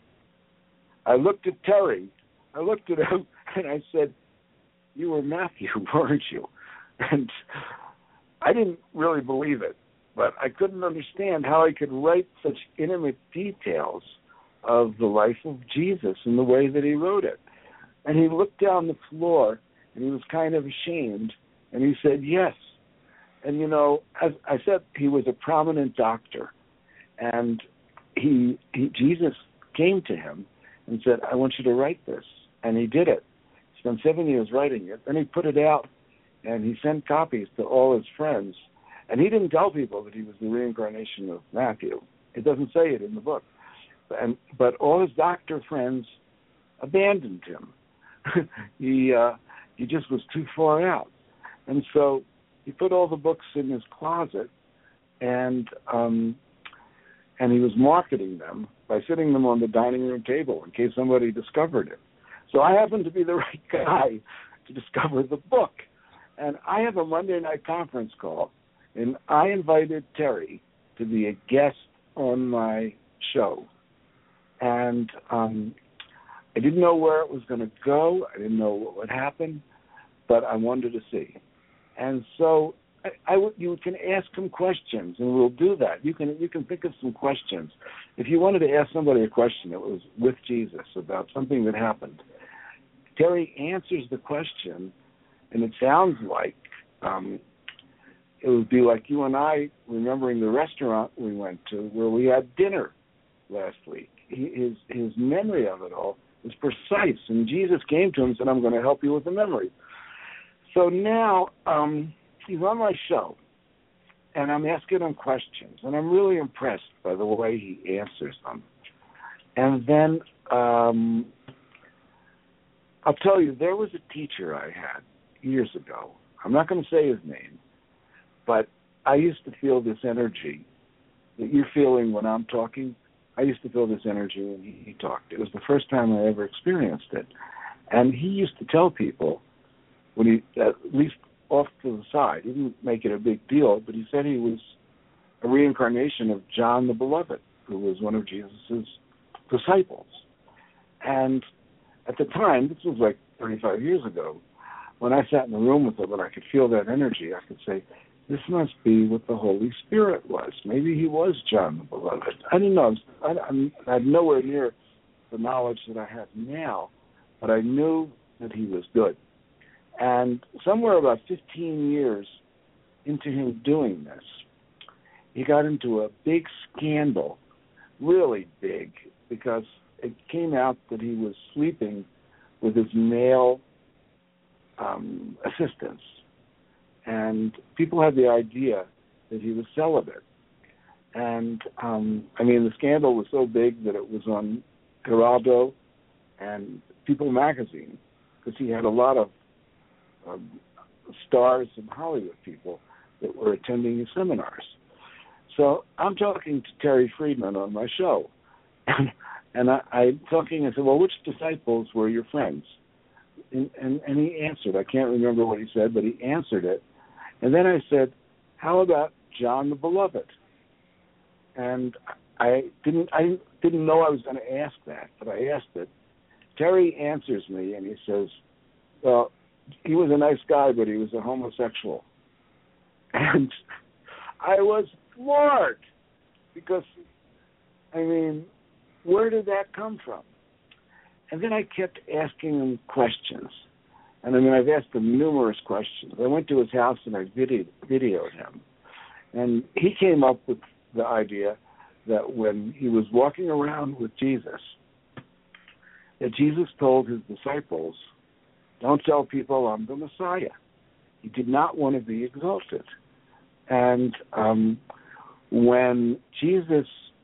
I looked at Terry. I looked at him, and I said, you were Matthew, weren't you? And I didn't really believe it, but I couldn't understand how I could write such intimate details of the life of Jesus and the way that he wrote it. And he looked down the floor, and he was kind of ashamed, and he said, yes. And, as I said, he was a prominent doctor, and Jesus came to him and said, I want you to write this. And he did it. He spent 7 years writing it. Then he put it out, and he sent copies to all his friends. And he didn't tell people that he was the reincarnation of Matthew. It doesn't say it in the book. But all his doctor friends abandoned him. He just was too far out. And so he put all the books in his closet, and he was marketing them by sitting them on the dining room table in case somebody discovered it. So I happened to be the right guy to discover the book. And I have a Monday night conference call, and I invited Terry to be a guest on my show. And I didn't know where it was going to go. I didn't know what would happen, but I wanted to see. And so you can ask him questions, and we'll do that. You can think of some questions. If you wanted to ask somebody a question that was with Jesus about something that happened, Terry answers the question, and it sounds like it would be like you and I remembering the restaurant we went to where we had dinner last week. His memory of it all is precise, and Jesus came to him and said, I'm going to help you with the memory. So now he's on my show, and I'm asking him questions, and I'm really impressed by the way he answers them. And then I'll tell you, there was a teacher I had years ago. I'm not going to say his name, but I used to feel this energy that you're feeling when I'm talking. I used to feel this energy when he talked. It was the first time I ever experienced it. And he used to tell people, when he, at least off to the side, he didn't make it a big deal, but he said he was a reincarnation of John the Beloved, who was one of Jesus' disciples. And at the time, this was like 35 years ago, when I sat in the room with him and I could feel that energy, I could say, this must be what the Holy Spirit was. Maybe he was John the Beloved. I didn't know. I had nowhere near the knowledge that I have now, but I knew that he was good. And somewhere about 15 years into him doing this, he got into a big scandal, really big, because it came out that he was sleeping with his male assistants. And people had the idea that he was celibate. And, the scandal was so big that it was on Geraldo and People magazine, because he had a lot of stars and Hollywood people that were attending his seminars. So I'm talking to Terry Friedman on my show. And I'm talking and said, well, which disciples were your friends? And he answered. I can't remember what he said, but he answered it. And then I said, how about John the Beloved? And I didn't know I was going to ask that, but I asked it. Terry answers me, and he says, well, he was a nice guy, but he was a homosexual. And I was floored, because, where did that come from? And then I kept asking him questions. And I've asked him numerous questions. I went to his house and I videoed him. And he came up with the idea that when he was walking around with Jesus, that Jesus told his disciples, don't tell people I'm the Messiah. He did not want to be exalted. And when Jesus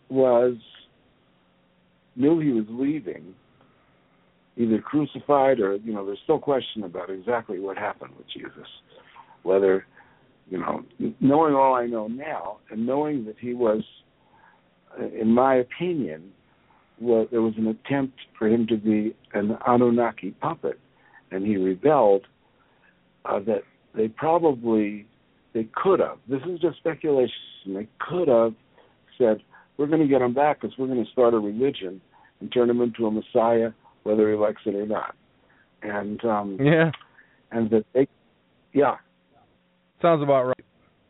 knew he was leaving, either crucified or, there's still question about exactly what happened with Jesus. Whether, knowing all I know now and knowing that he was, in my opinion, there was an attempt for him to be an Anunnaki puppet, and he rebelled, that they could have, this is just speculation, they could have said, we're going to get him back because we're going to start a religion and turn him into a Messiah, whether he likes it or not. And and that they, sounds about right.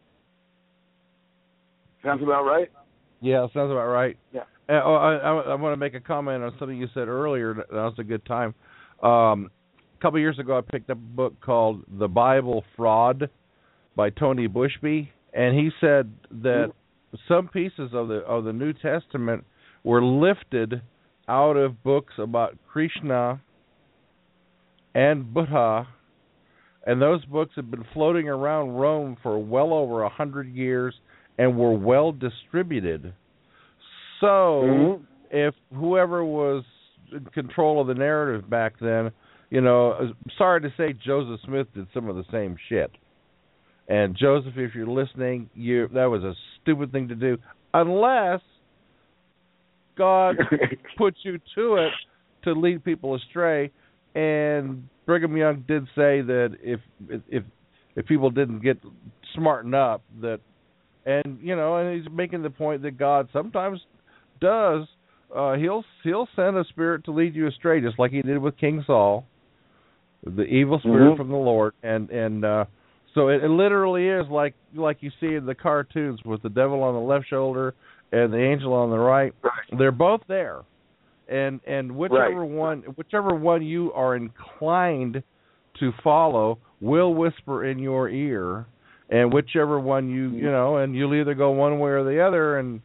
Sounds about right? Yeah, sounds about right. Yeah. I want to make a comment on something you said earlier. That was a good time. A couple of years ago, I picked up a book called The Bible Fraud by Tony Bushby, and he said that some pieces of the New Testament were lifted out of books about Krishna and Buddha, and those books have been floating around Rome for well over 100 years and were well distributed. So, if whoever was in control of the narrative back then, sorry to say, Joseph Smith did some of the same shit. And Joseph, if you're listening, that was a stupid thing to do, unless God put you to it to lead people astray. And Brigham Young did say that if people didn't get smartened up, that And and he's making the point that God sometimes does. He'll send a spirit to lead you astray, just like he did with King Saul, the evil spirit from the Lord. And so it literally is like you see in the cartoons with the devil on the left shoulder and the angel on the right. They're both there, and whichever one you are inclined to follow will whisper in your ear. And whichever one and you'll either go one way or the other, and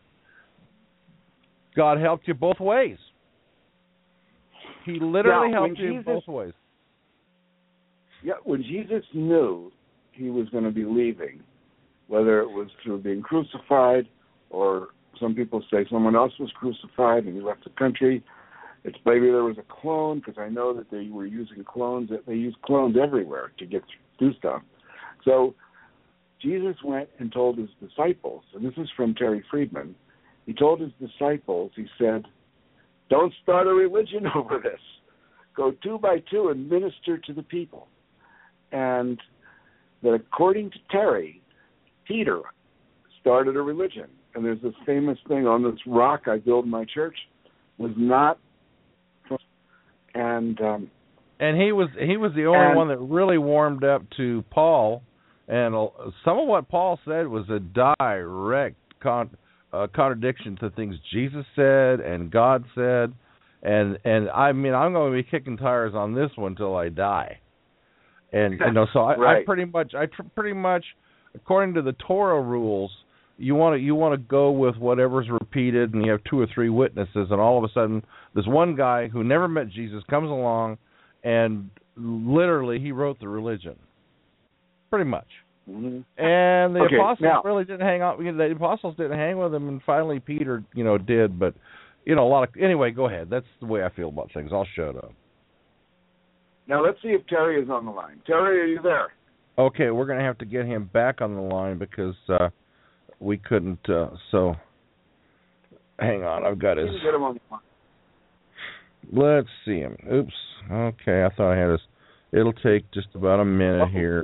God helped you both ways. He literally helped you both ways. Yeah, when Jesus knew he was going to be leaving, whether it was through being crucified or some people say someone else was crucified and he left the country, it's maybe there was a clone, because I know that they were using clones. They used clones everywhere to do stuff. So Jesus went and told his disciples, and this is from Terry Friedman, he told his disciples, he said, don't start a religion over this. Go 2 by 2 and minister to the people. And that according to Terry, Peter started a religion. And there's this famous thing, on this rock I build my church, was not from, and he was the only one that really warmed up to Paul. And some of what Paul said was a direct contradiction to things Jesus said and God said. And I mean, I'm going to be kicking tires on this one till I die. And so I pretty much, according to the Torah rules, you want to go with whatever's repeated, and you have 2 or 3 witnesses, and all of a sudden, this one guy who never met Jesus comes along, and literally he wrote the religion. Pretty much. Mm-hmm. And the apostles really didn't hang out. The apostles didn't hang with him, and finally Peter, did. But anyway, go ahead. That's the way I feel about things. I'll shut up. Now let's see if Terry is on the line. Terry, are you there? Okay, we're going to have to get him back on the line because we couldn't. So hang on, I've got his. Get him on the line. Let's see him. Oops. Okay, I thought I had his. It'll take just about a minute here.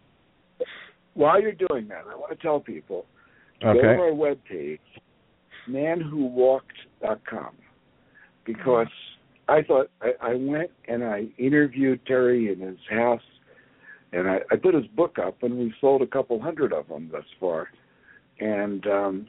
While you're doing that, I want to tell people, go to our webpage, manwhowalked.com, because I thought I went and I interviewed Terry in his house, and I put his book up, and we've sold a couple hundred of them thus far, and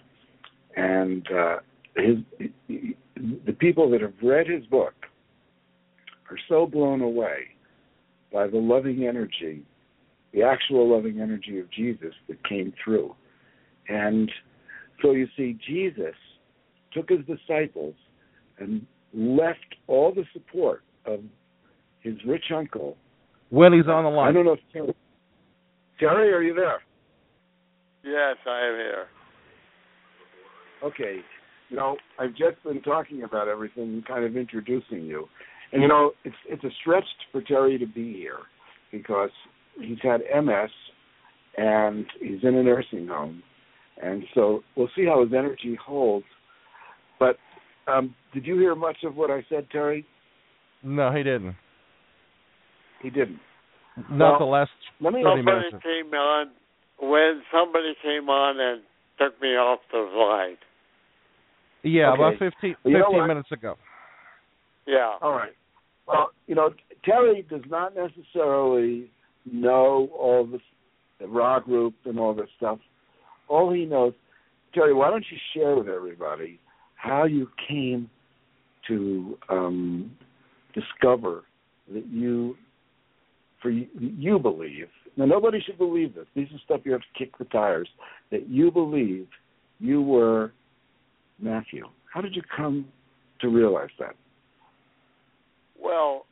the people that have read his book are so blown away by the loving energy, the actual loving energy of Jesus that came through. And so you see, Jesus took his disciples and left all the support of his rich uncle. When he's on the line. I don't know if Terry, are you there? Yes, I am here. Okay. I've just been talking about everything and kind of introducing you. And, it's a stretch for Terry to be here because he's had MS and he's in a nursing home. And so we'll see how his energy holds. But did you hear much of what I said, Terry? No, he didn't. He didn't. Not the last 30 minutes. Somebody came on and took me off the line. Yeah, okay. About 15 minutes ago. Yeah. All right. Well, Terry does not necessarily know all the Ra group and all this stuff. All he knows, Terry, why don't you share with everybody how you came to discover that you believe, now nobody should believe this, this is stuff you have to kick the tires, that you believe you were Matthew. How did you come to realize that? Well,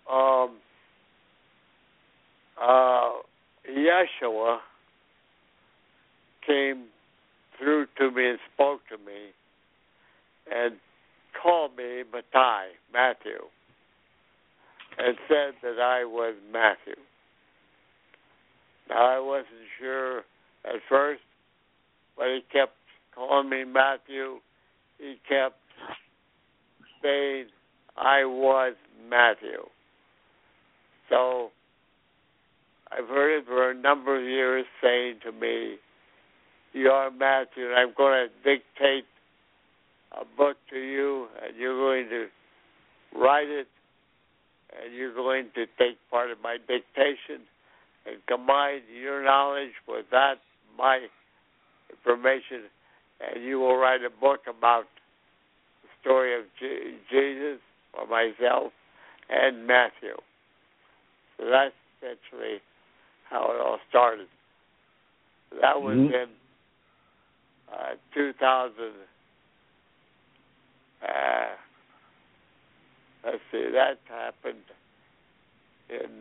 Yeshua came through to me and spoke to me and called me Matthew, and said that I was Matthew. Now, I wasn't sure at first, but he kept calling me Matthew. He kept saying I was Matthew. So I've heard it for a number of years saying to me You are Matthew, and I'm going to dictate a book to you, and you're going to write it, and you're going to take part of my dictation and combine your knowledge with that, my information, and you will write a book about the story of Jesus or myself and Matthew. So that's essentially how it all started. That was in 2000. Let's see, that happened in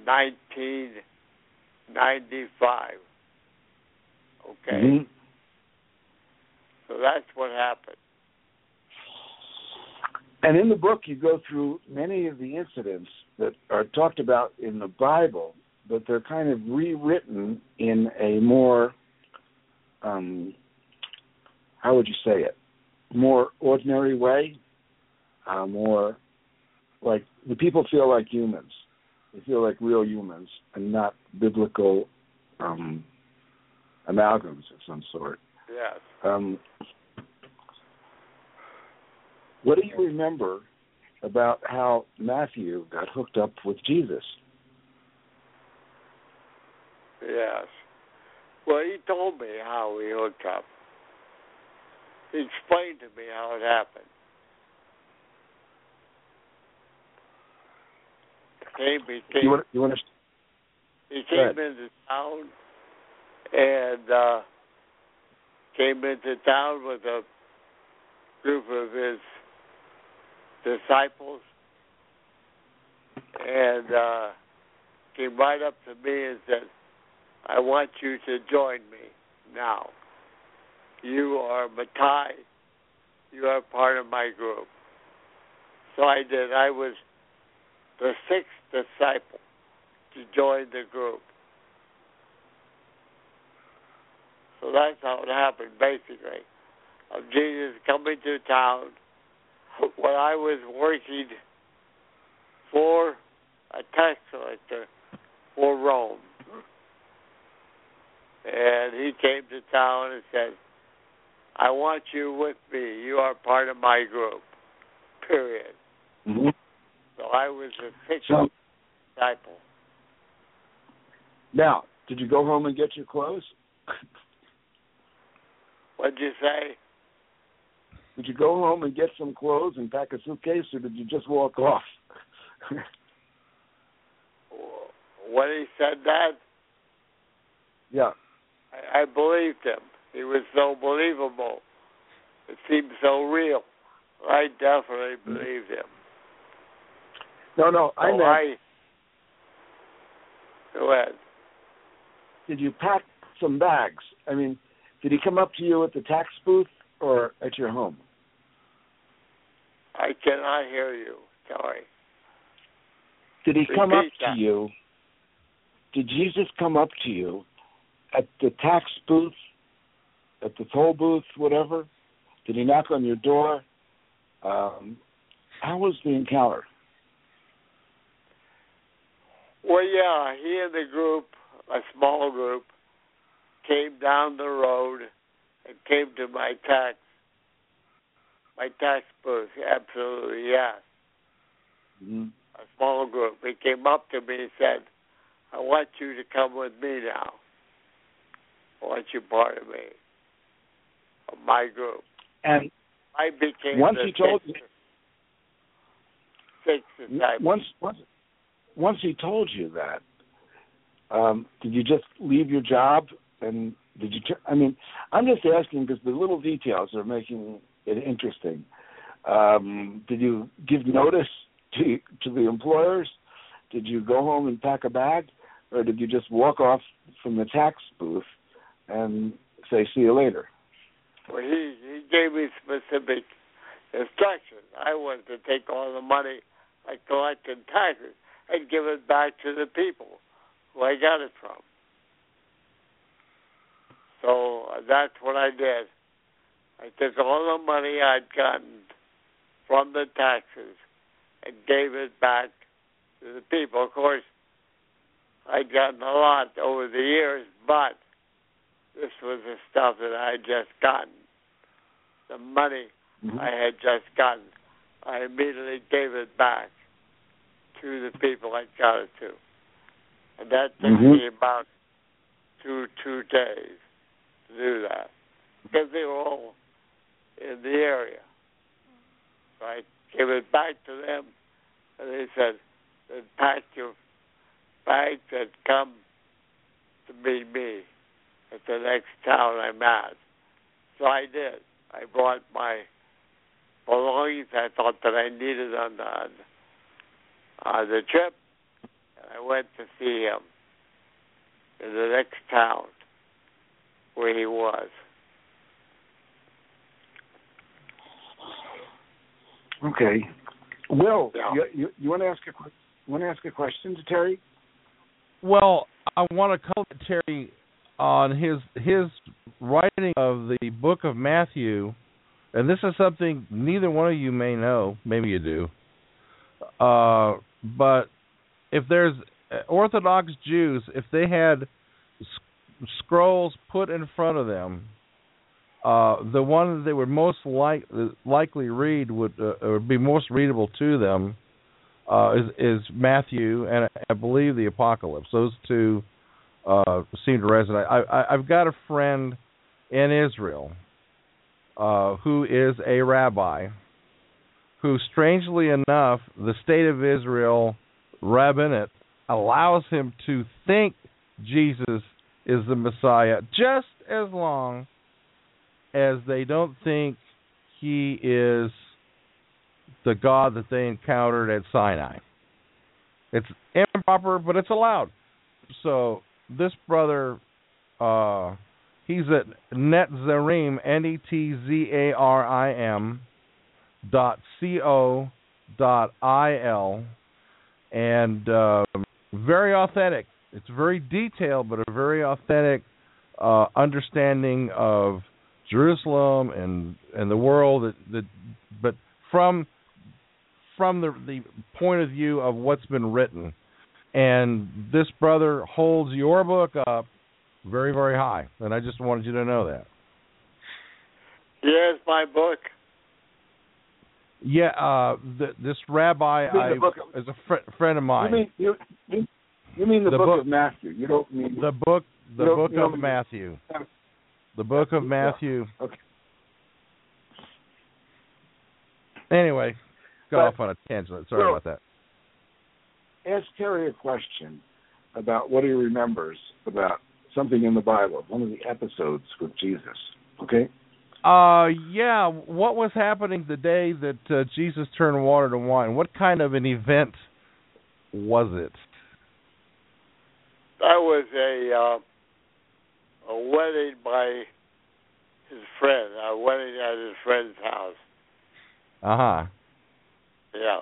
1995. Okay? So that's what happened. And in the book, you go through many of the incidents that are talked about in the Bible, but they're kind of rewritten in a more, how would you say it, more ordinary way, more like the people feel like humans. They feel like real humans and not biblical amalgams of some sort. Yes. What do you remember about how Matthew got hooked up with Jesus? Yes. Well, he told me how we hooked up. He explained to me how it happened. He came into town and came into town with a group of his disciples and came right up to me and said, I want you to join me now. You are Matthias. You are part of my group. So I did. I was the sixth disciple to join the group. So that's how it happened, basically. Of Jesus coming to town when I was working for a tax collector for Rome. And he came to town and said, I want you with me. You are part of my group, period. Mm-hmm. So I was a sixth disciple. Now, did you go home and get your clothes? What'd you say? Did you go home and get some clothes and pack a suitcase, or did you just walk off? When he said that, yeah. I believed him. He was so believable. It seemed so real. I definitely believed him. No, I meant. Go ahead. Did you pack some bags? I mean, did he come up to you at the tax booth or at your home? I cannot hear you. Sorry. Did he come up to you? Did Jesus come up to you at the tax booth, at the toll booth, whatever? Did he knock on your door? How was the encounter? Well, yeah, he and the group, a small group, came down the road and came to my tax booth. Absolutely, yes. Mm-hmm. A small group. He came up to me and said, I want you to come with me now. I want you part of me, of my group. And I became once the he told you, sixth disciple. Once he told you that, did you just leave your job and did you? I mean, I'm just asking because the little details are making it interesting. Did you give notice to the employers? Did you go home and pack a bag, or did you just walk off from the tax booth and say, "See you later"? Well, he gave me specific instructions. I wanted to take all the money I collected taxes and give it back to the people who I got it from. So that's what I did. I took all the money I'd gotten from the taxes and gave it back to the people. Of course, I'd gotten a lot over the years, but this was the stuff that I had just gotten. The money I had just gotten. I immediately gave it back to the people I got it to. And that took me about two days to do that. Because they were all in the area. So I gave it back to them, and they said, then pack your bags and come to meet me at the next town I'm at. So I did. I brought my belongings I thought that I needed on the trip, and I went to see him in the next town where he was. Okay. Will, Yeah. you want to ask a question to Terry? Well, I want to comment Terry on his writing of the book of Matthew, and this is something neither one of you may know. Maybe you do. But if there's Orthodox Jews, if they had scrolls put in front of them, the one that they would most likely read would be most readable to them is Matthew and I believe the Apocalypse. Those two seem to resonate. I've got a friend in Israel who is a rabbi who, strangely enough, the state of Israel rabbinate allows him to think Jesus is the Messiah just as long as they don't think he is the God that they encountered at Sinai. It's improper, but it's allowed. So this brother, he's at Netzarim, netzarim.co.il, and very authentic. It's very detailed, but a very authentic understanding of Jerusalem and the world, but from the point of view of what's been written. And this brother holds your book up very, very high, and I just wanted you to know that. Here's my book. Yeah, this rabbi is a friend of mine. You mean the book of Matthew? You don't mean the book of Matthew. The book of Matthew. Okay. Anyway, got off on a tangent. Sorry about that. Ask Terry a question about what he remembers about something in the Bible, one of the episodes with Jesus. Okay? Yeah. What was happening the day that Jesus turned water to wine? What kind of an event was it? That was a wedding by his friend, a wedding at his friend's house. Uh-huh. Yeah.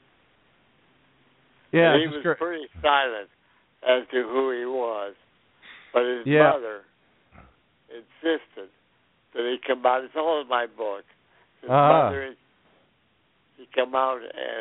Yeah. And he was pretty silent as to who he was, but his mother insisted that he come out. It's all in my book. His mother, he come out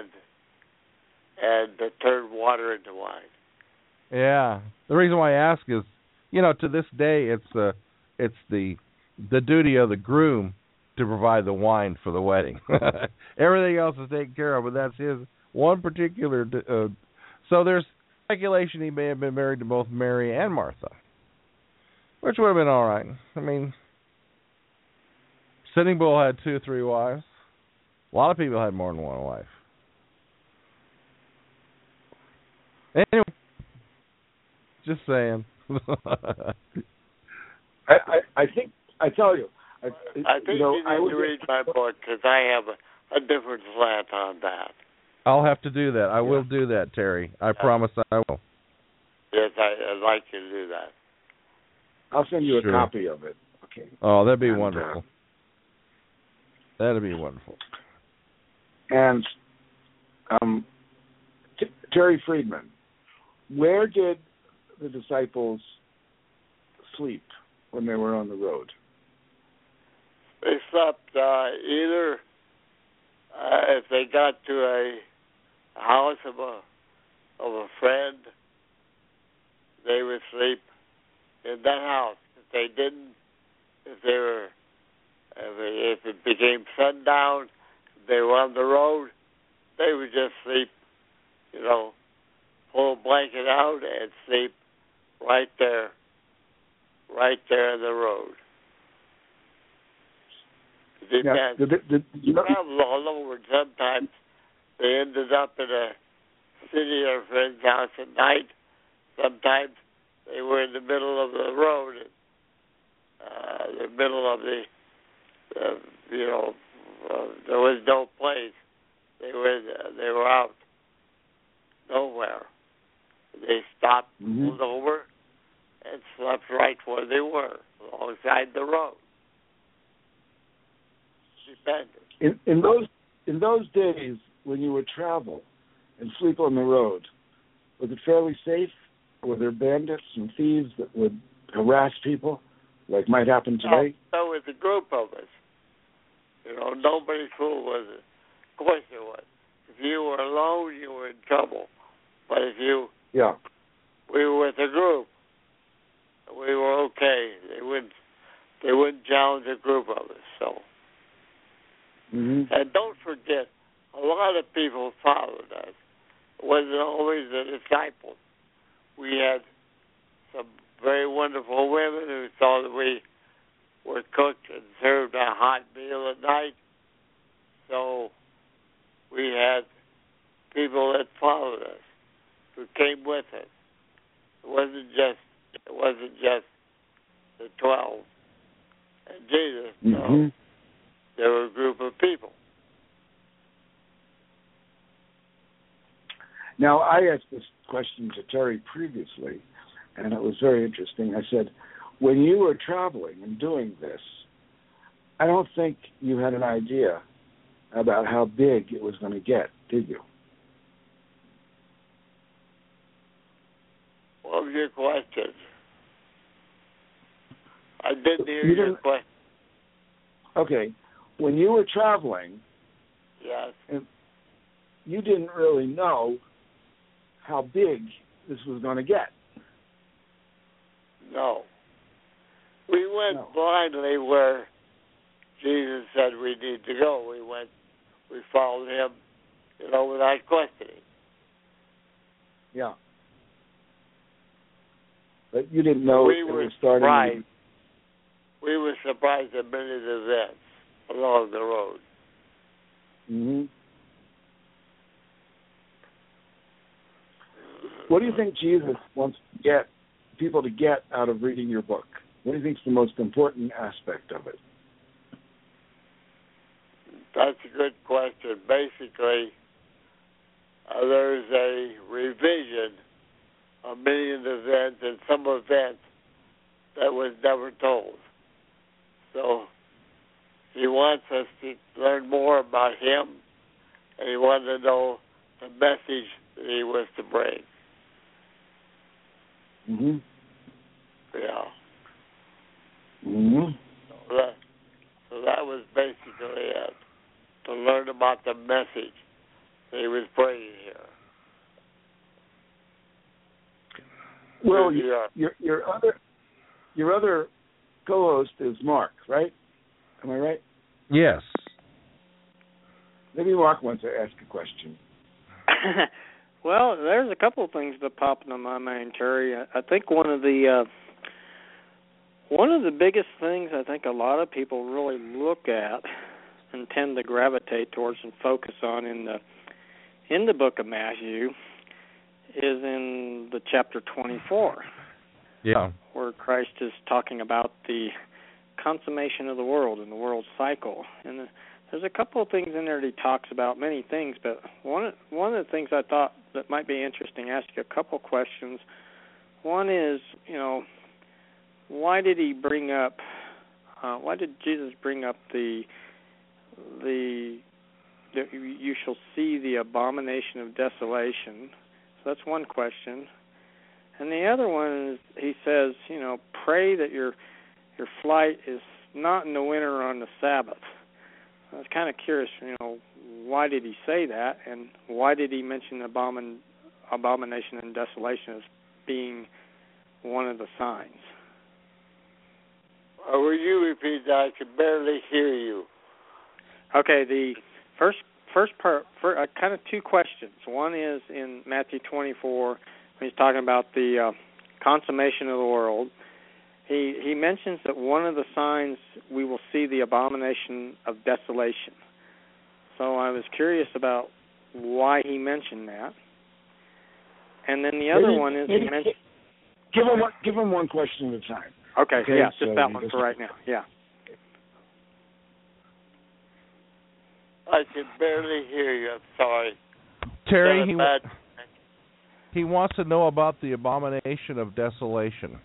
and turn water into wine. Yeah. The reason why I ask is, to this day, it's the duty of the groom to provide the wine for the wedding. Everything else is taken care of, but that's his one particular. So there's speculation he may have been married to both Mary and Martha, which would have been all right. I mean, Sitting Bull had 2 or 3 wives. A lot of people had more than one wife. Anyway, just saying. I think I tell you. I think you need to read my book because I have a different slant on that. I'll have to do that. I will do that, Terry. I promise I will. Yes, I'd like you to do that. I'll send you a copy of it. Okay. Oh, that'd be wonderful. That'd be wonderful. And Terry Friedman, where did the disciples sleep when they were on the road? They slept either if they got to a house of a friend, they would sleep in that house. If they didn't, if it became sundown, they were on the road, they would just sleep, pull a blanket out and sleep right there in the road. Travel all over. Sometimes they ended up in a city or friend's house at night. Sometimes they were in the middle of the road, the middle of there was no place. They were out nowhere. They stopped, pulled over, and slept right where they were, alongside the road. Depended. In those days when you would travel and sleep on the road, was it fairly safe? Were there bandits and thieves that would harass people, like might happen today? No, it was a group of us. Nobody's fool was it. Of course there was. If you were alone, you were in trouble. But if we were with a group, we were okay. They wouldn't challenge a group of us. So, and don't forget, a lot of people followed us. It wasn't always the disciples. We had some very wonderful women who saw that we were cooked and served a hot meal at night. So we had people that followed us, who came with us. It wasn't just the 12 and Jesus. No, there were a group of people. Now, I asked this question to Terry previously, and it was very interesting. I said, when you were traveling and doing this, I don't think you had an idea about how big it was going to get, did you? What was your question? I didn't hear your question. Okay. When you were traveling, yes, you didn't really know how big this was going to get. No. We went blindly where Jesus said we need to go. We followed him, without questioning. Yeah. But you didn't know it was starting. Surprised. We were surprised at many events along the road. What do you think Jesus wants to get people to get out of reading your book? What do you think is the most important aspect of it? That's a good question. Basically, there's a revision of many events and some events that was never told. So he wants us to learn more about him, and he wanted to know the message that he was to bring. Yeah. So that was basically it, to learn about the message that he was bringing here. Well, your other co-host is Mark, right? Am I right? Yes. Maybe Mark wants to ask a question. Well, there's a couple of things that pop into my mind, Terry. I think one of the biggest things I think a lot of people really look at and tend to gravitate towards and focus on in the book of Matthew is in the chapter 24. Yeah. Where Christ is talking about the consummation of the world and the world cycle. And there's a couple of things in there that he talks about, many things, but one of the things I thought that might be interesting, ask you a couple questions. One is, why did Jesus bring up the you shall see the abomination of desolation? So that's one question. And the other one is, he says, pray that your flight is not in the winter or on the Sabbath. I was kind of curious, why did he say that, and why did he mention abomination and desolation as being one of the signs? Will you repeat that? I can barely hear you. Okay, the first part, kind of two questions. One is in Matthew 24, when he's talking about the consummation of the world. He mentions that one of the signs we will see the abomination of desolation. So I was curious about why he mentioned that. And then the other one is he mentioned... Give him one question at a time. Okay, yeah, just that one for right now, yeah. I can barely hear you. I'm sorry. Terry, he wants to know about the abomination of desolation.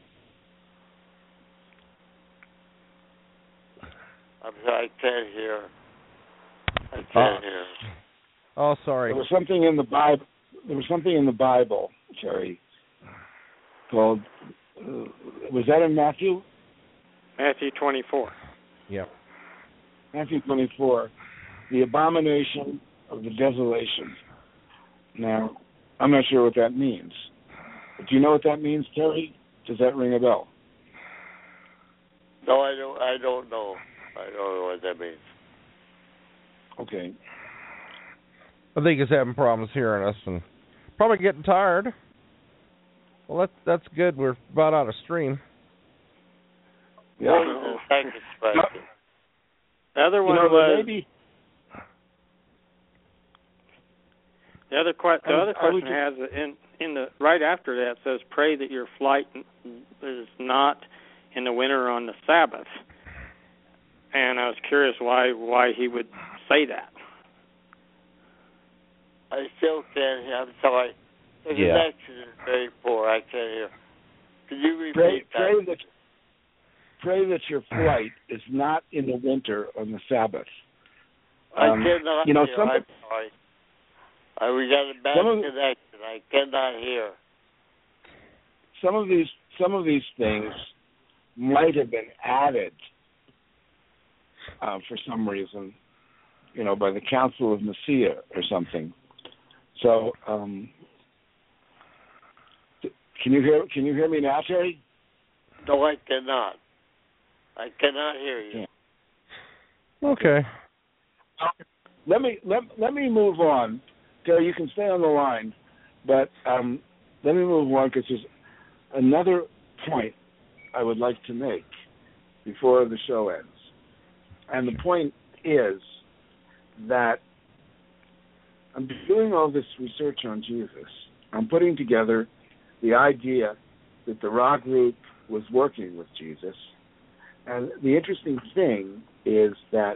I'm sorry, I can't hear. I can't hear. Oh, sorry. There was something in the Bible, Terry, called. Was that in Matthew? Matthew 24. Yeah. Matthew 24. The abomination of the desolation. Now, I'm not sure what that means. But do you know what that means, Terry? Does that ring a bell? No, I don't know. I don't know what that means. Okay. I think he's having problems hearing us and probably getting tired. Well, that's good. We're about out of stream. Yeah. What was the second question? The other one was... Maybe... The other question has in the right after that says, "Pray that your flight is not in the winter on the Sabbath." And I was curious why he would say that. I still can't hear. I'm sorry. The connection is very poor. I can't hear. Could you repeat that? Pray that your flight is not in the winter on the Sabbath. I cannot hear. I'm sorry. We got a bad connection. I cannot hear. Some of these things might have been added for some reason, by the Council of Nicaea or something. So, can you hear me now, Terry? No, I cannot. I cannot hear you. Yeah. Okay. Let me move on. Terry, you can stay on the line, but let me move on because there's another point I would like to make before the show ends. And the point is that I'm doing all this research on Jesus. I'm putting together the idea that the Ra group was working with Jesus. And the interesting thing is that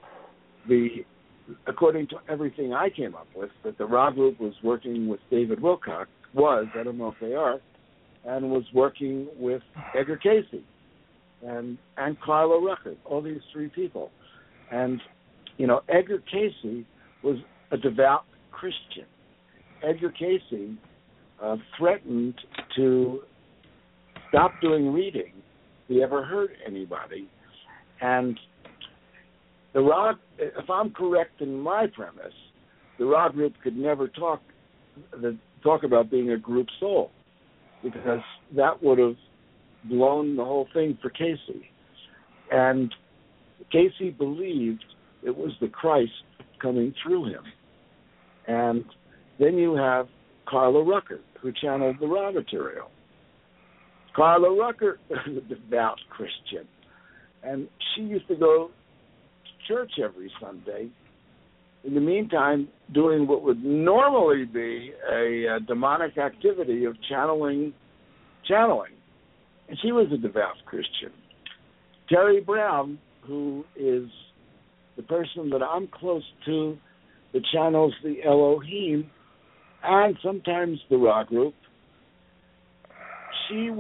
according to everything I came up with, that the Ra group was working with David Wilcock, I don't know if they are, and was working with Edgar Casey and Carla Rucker, all these three people. And, Edgar Casey was a devout Christian. Edgar Casey threatened to stop doing reading if he ever hurt anybody. And the Ra, if I'm correct in my premise, the Ra group could never talk about being a group soul, because that would have blown the whole thing for Casey. And Casey believed it was the Christ coming through him. And then you have Carla Rucker, who channeled the Ra material. Carla Rucker was a devout Christian, and she used to go to church every Sunday. In the meantime, doing what would normally be a demonic activity of channeling. And she was a devout Christian. Terry Brown, who is the person that I'm close to, that channels the Elohim and sometimes the Ra group, we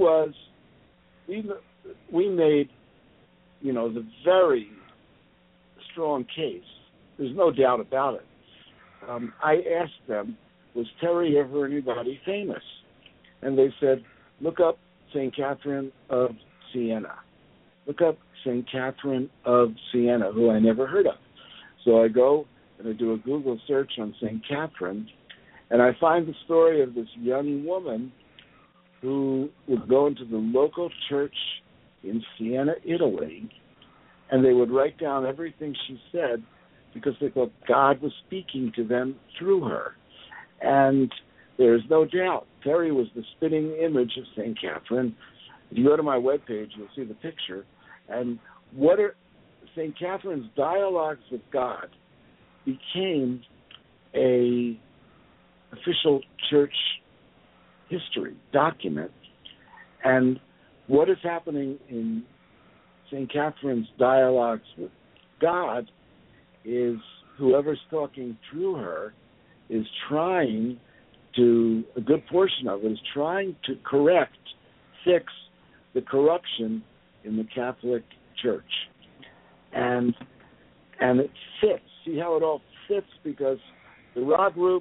made, the very strong case. There's no doubt about it. I asked them, was Terry ever anybody famous? And they said, look up St. Catherine of Siena. Look up St. Catherine of Siena, who I never heard of. So I go and I do a Google search on St. Catherine, and I find the story of this young woman who would go into the local church in Siena, Italy, and they would write down everything she said because they thought God was speaking to them through her. And there's no doubt, Terry was the spitting image of St. Catherine. If you go to my webpage, you'll see the picture. And what are St. Catherine's dialogues with God became a official church history document. And what is happening in St. Catherine's dialogues with God is whoever's talking through her is trying to, a good portion of it is trying to fix the corruption in the Catholic Church. And it fits. See how it all fits? Because the Ra group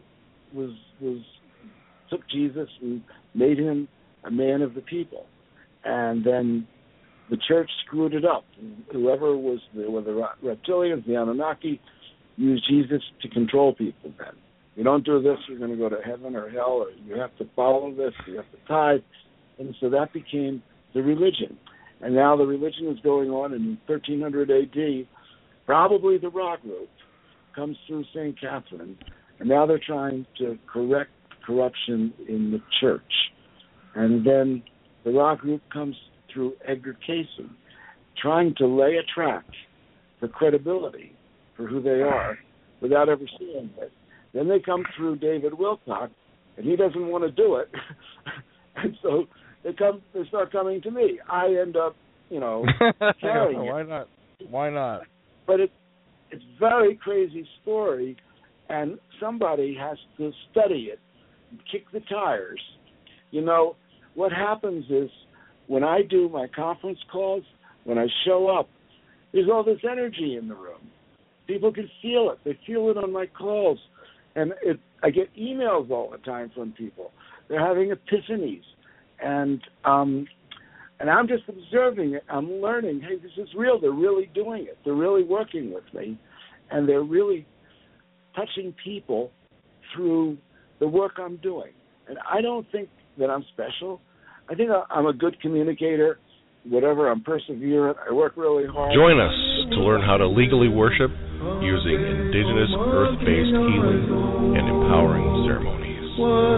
took Jesus and made him a man of the people. And then the church screwed it up. Whoever was the reptilians, the Anunnaki, used Jesus to control people then. You don't do this, you're going to go to heaven or hell, or you have to follow this, you have to tithe. And so that became the religion. And now the religion is going on, and in 1300 AD, probably the Ra group comes through St. Catherine, and now they're trying to correct corruption in the church. And then the Ra group comes through Edgar Cayce, trying to lay a track for credibility for who they are without ever seeing it. Then they come through David Wilcock, and he doesn't want to do it. And so they start coming to me. I end up, carrying it. Why not? But it's a very crazy story, and somebody has to study it, kick the tires. What happens is when I do my conference calls, when I show up, there's all this energy in the room. People can feel it. They feel it on my calls. And I get emails all the time from people. They're having epiphanies. And I'm just observing it. I'm learning, hey, this is real. They're really doing it. They're really working with me. And they're really touching people through the work I'm doing. And I don't think that I'm special. I think I'm a good communicator. Whatever, I'm perseverant. I work really hard. Join us to learn how to legally worship using indigenous earth-based healing and empowering ceremonies.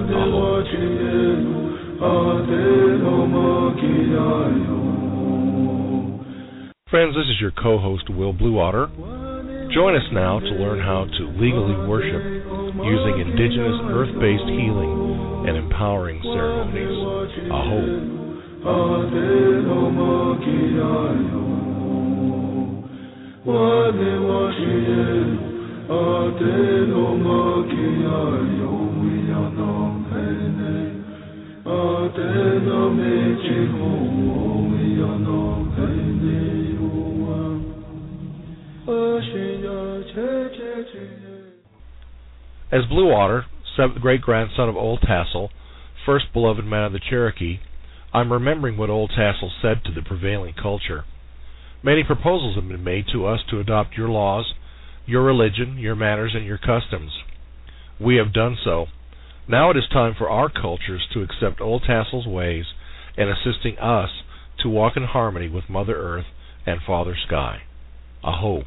Friends, this is your co-host, Will Bluewater. Join us now to learn how to legally worship using indigenous earth-based healing and empowering ceremonies. Aho. As Bluewater, seventh great-grandson of Old Tassel, first beloved man of the Cherokee, I'm remembering what Old Tassel said to the prevailing culture. Many proposals have been made to us to adopt your laws, your religion, your manners, and your customs. We have done so. Now it is time for our cultures to accept Old Tassel's ways and assisting us to walk in harmony with Mother Earth and Father Sky. Aho.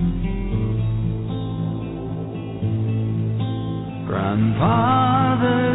Grandfather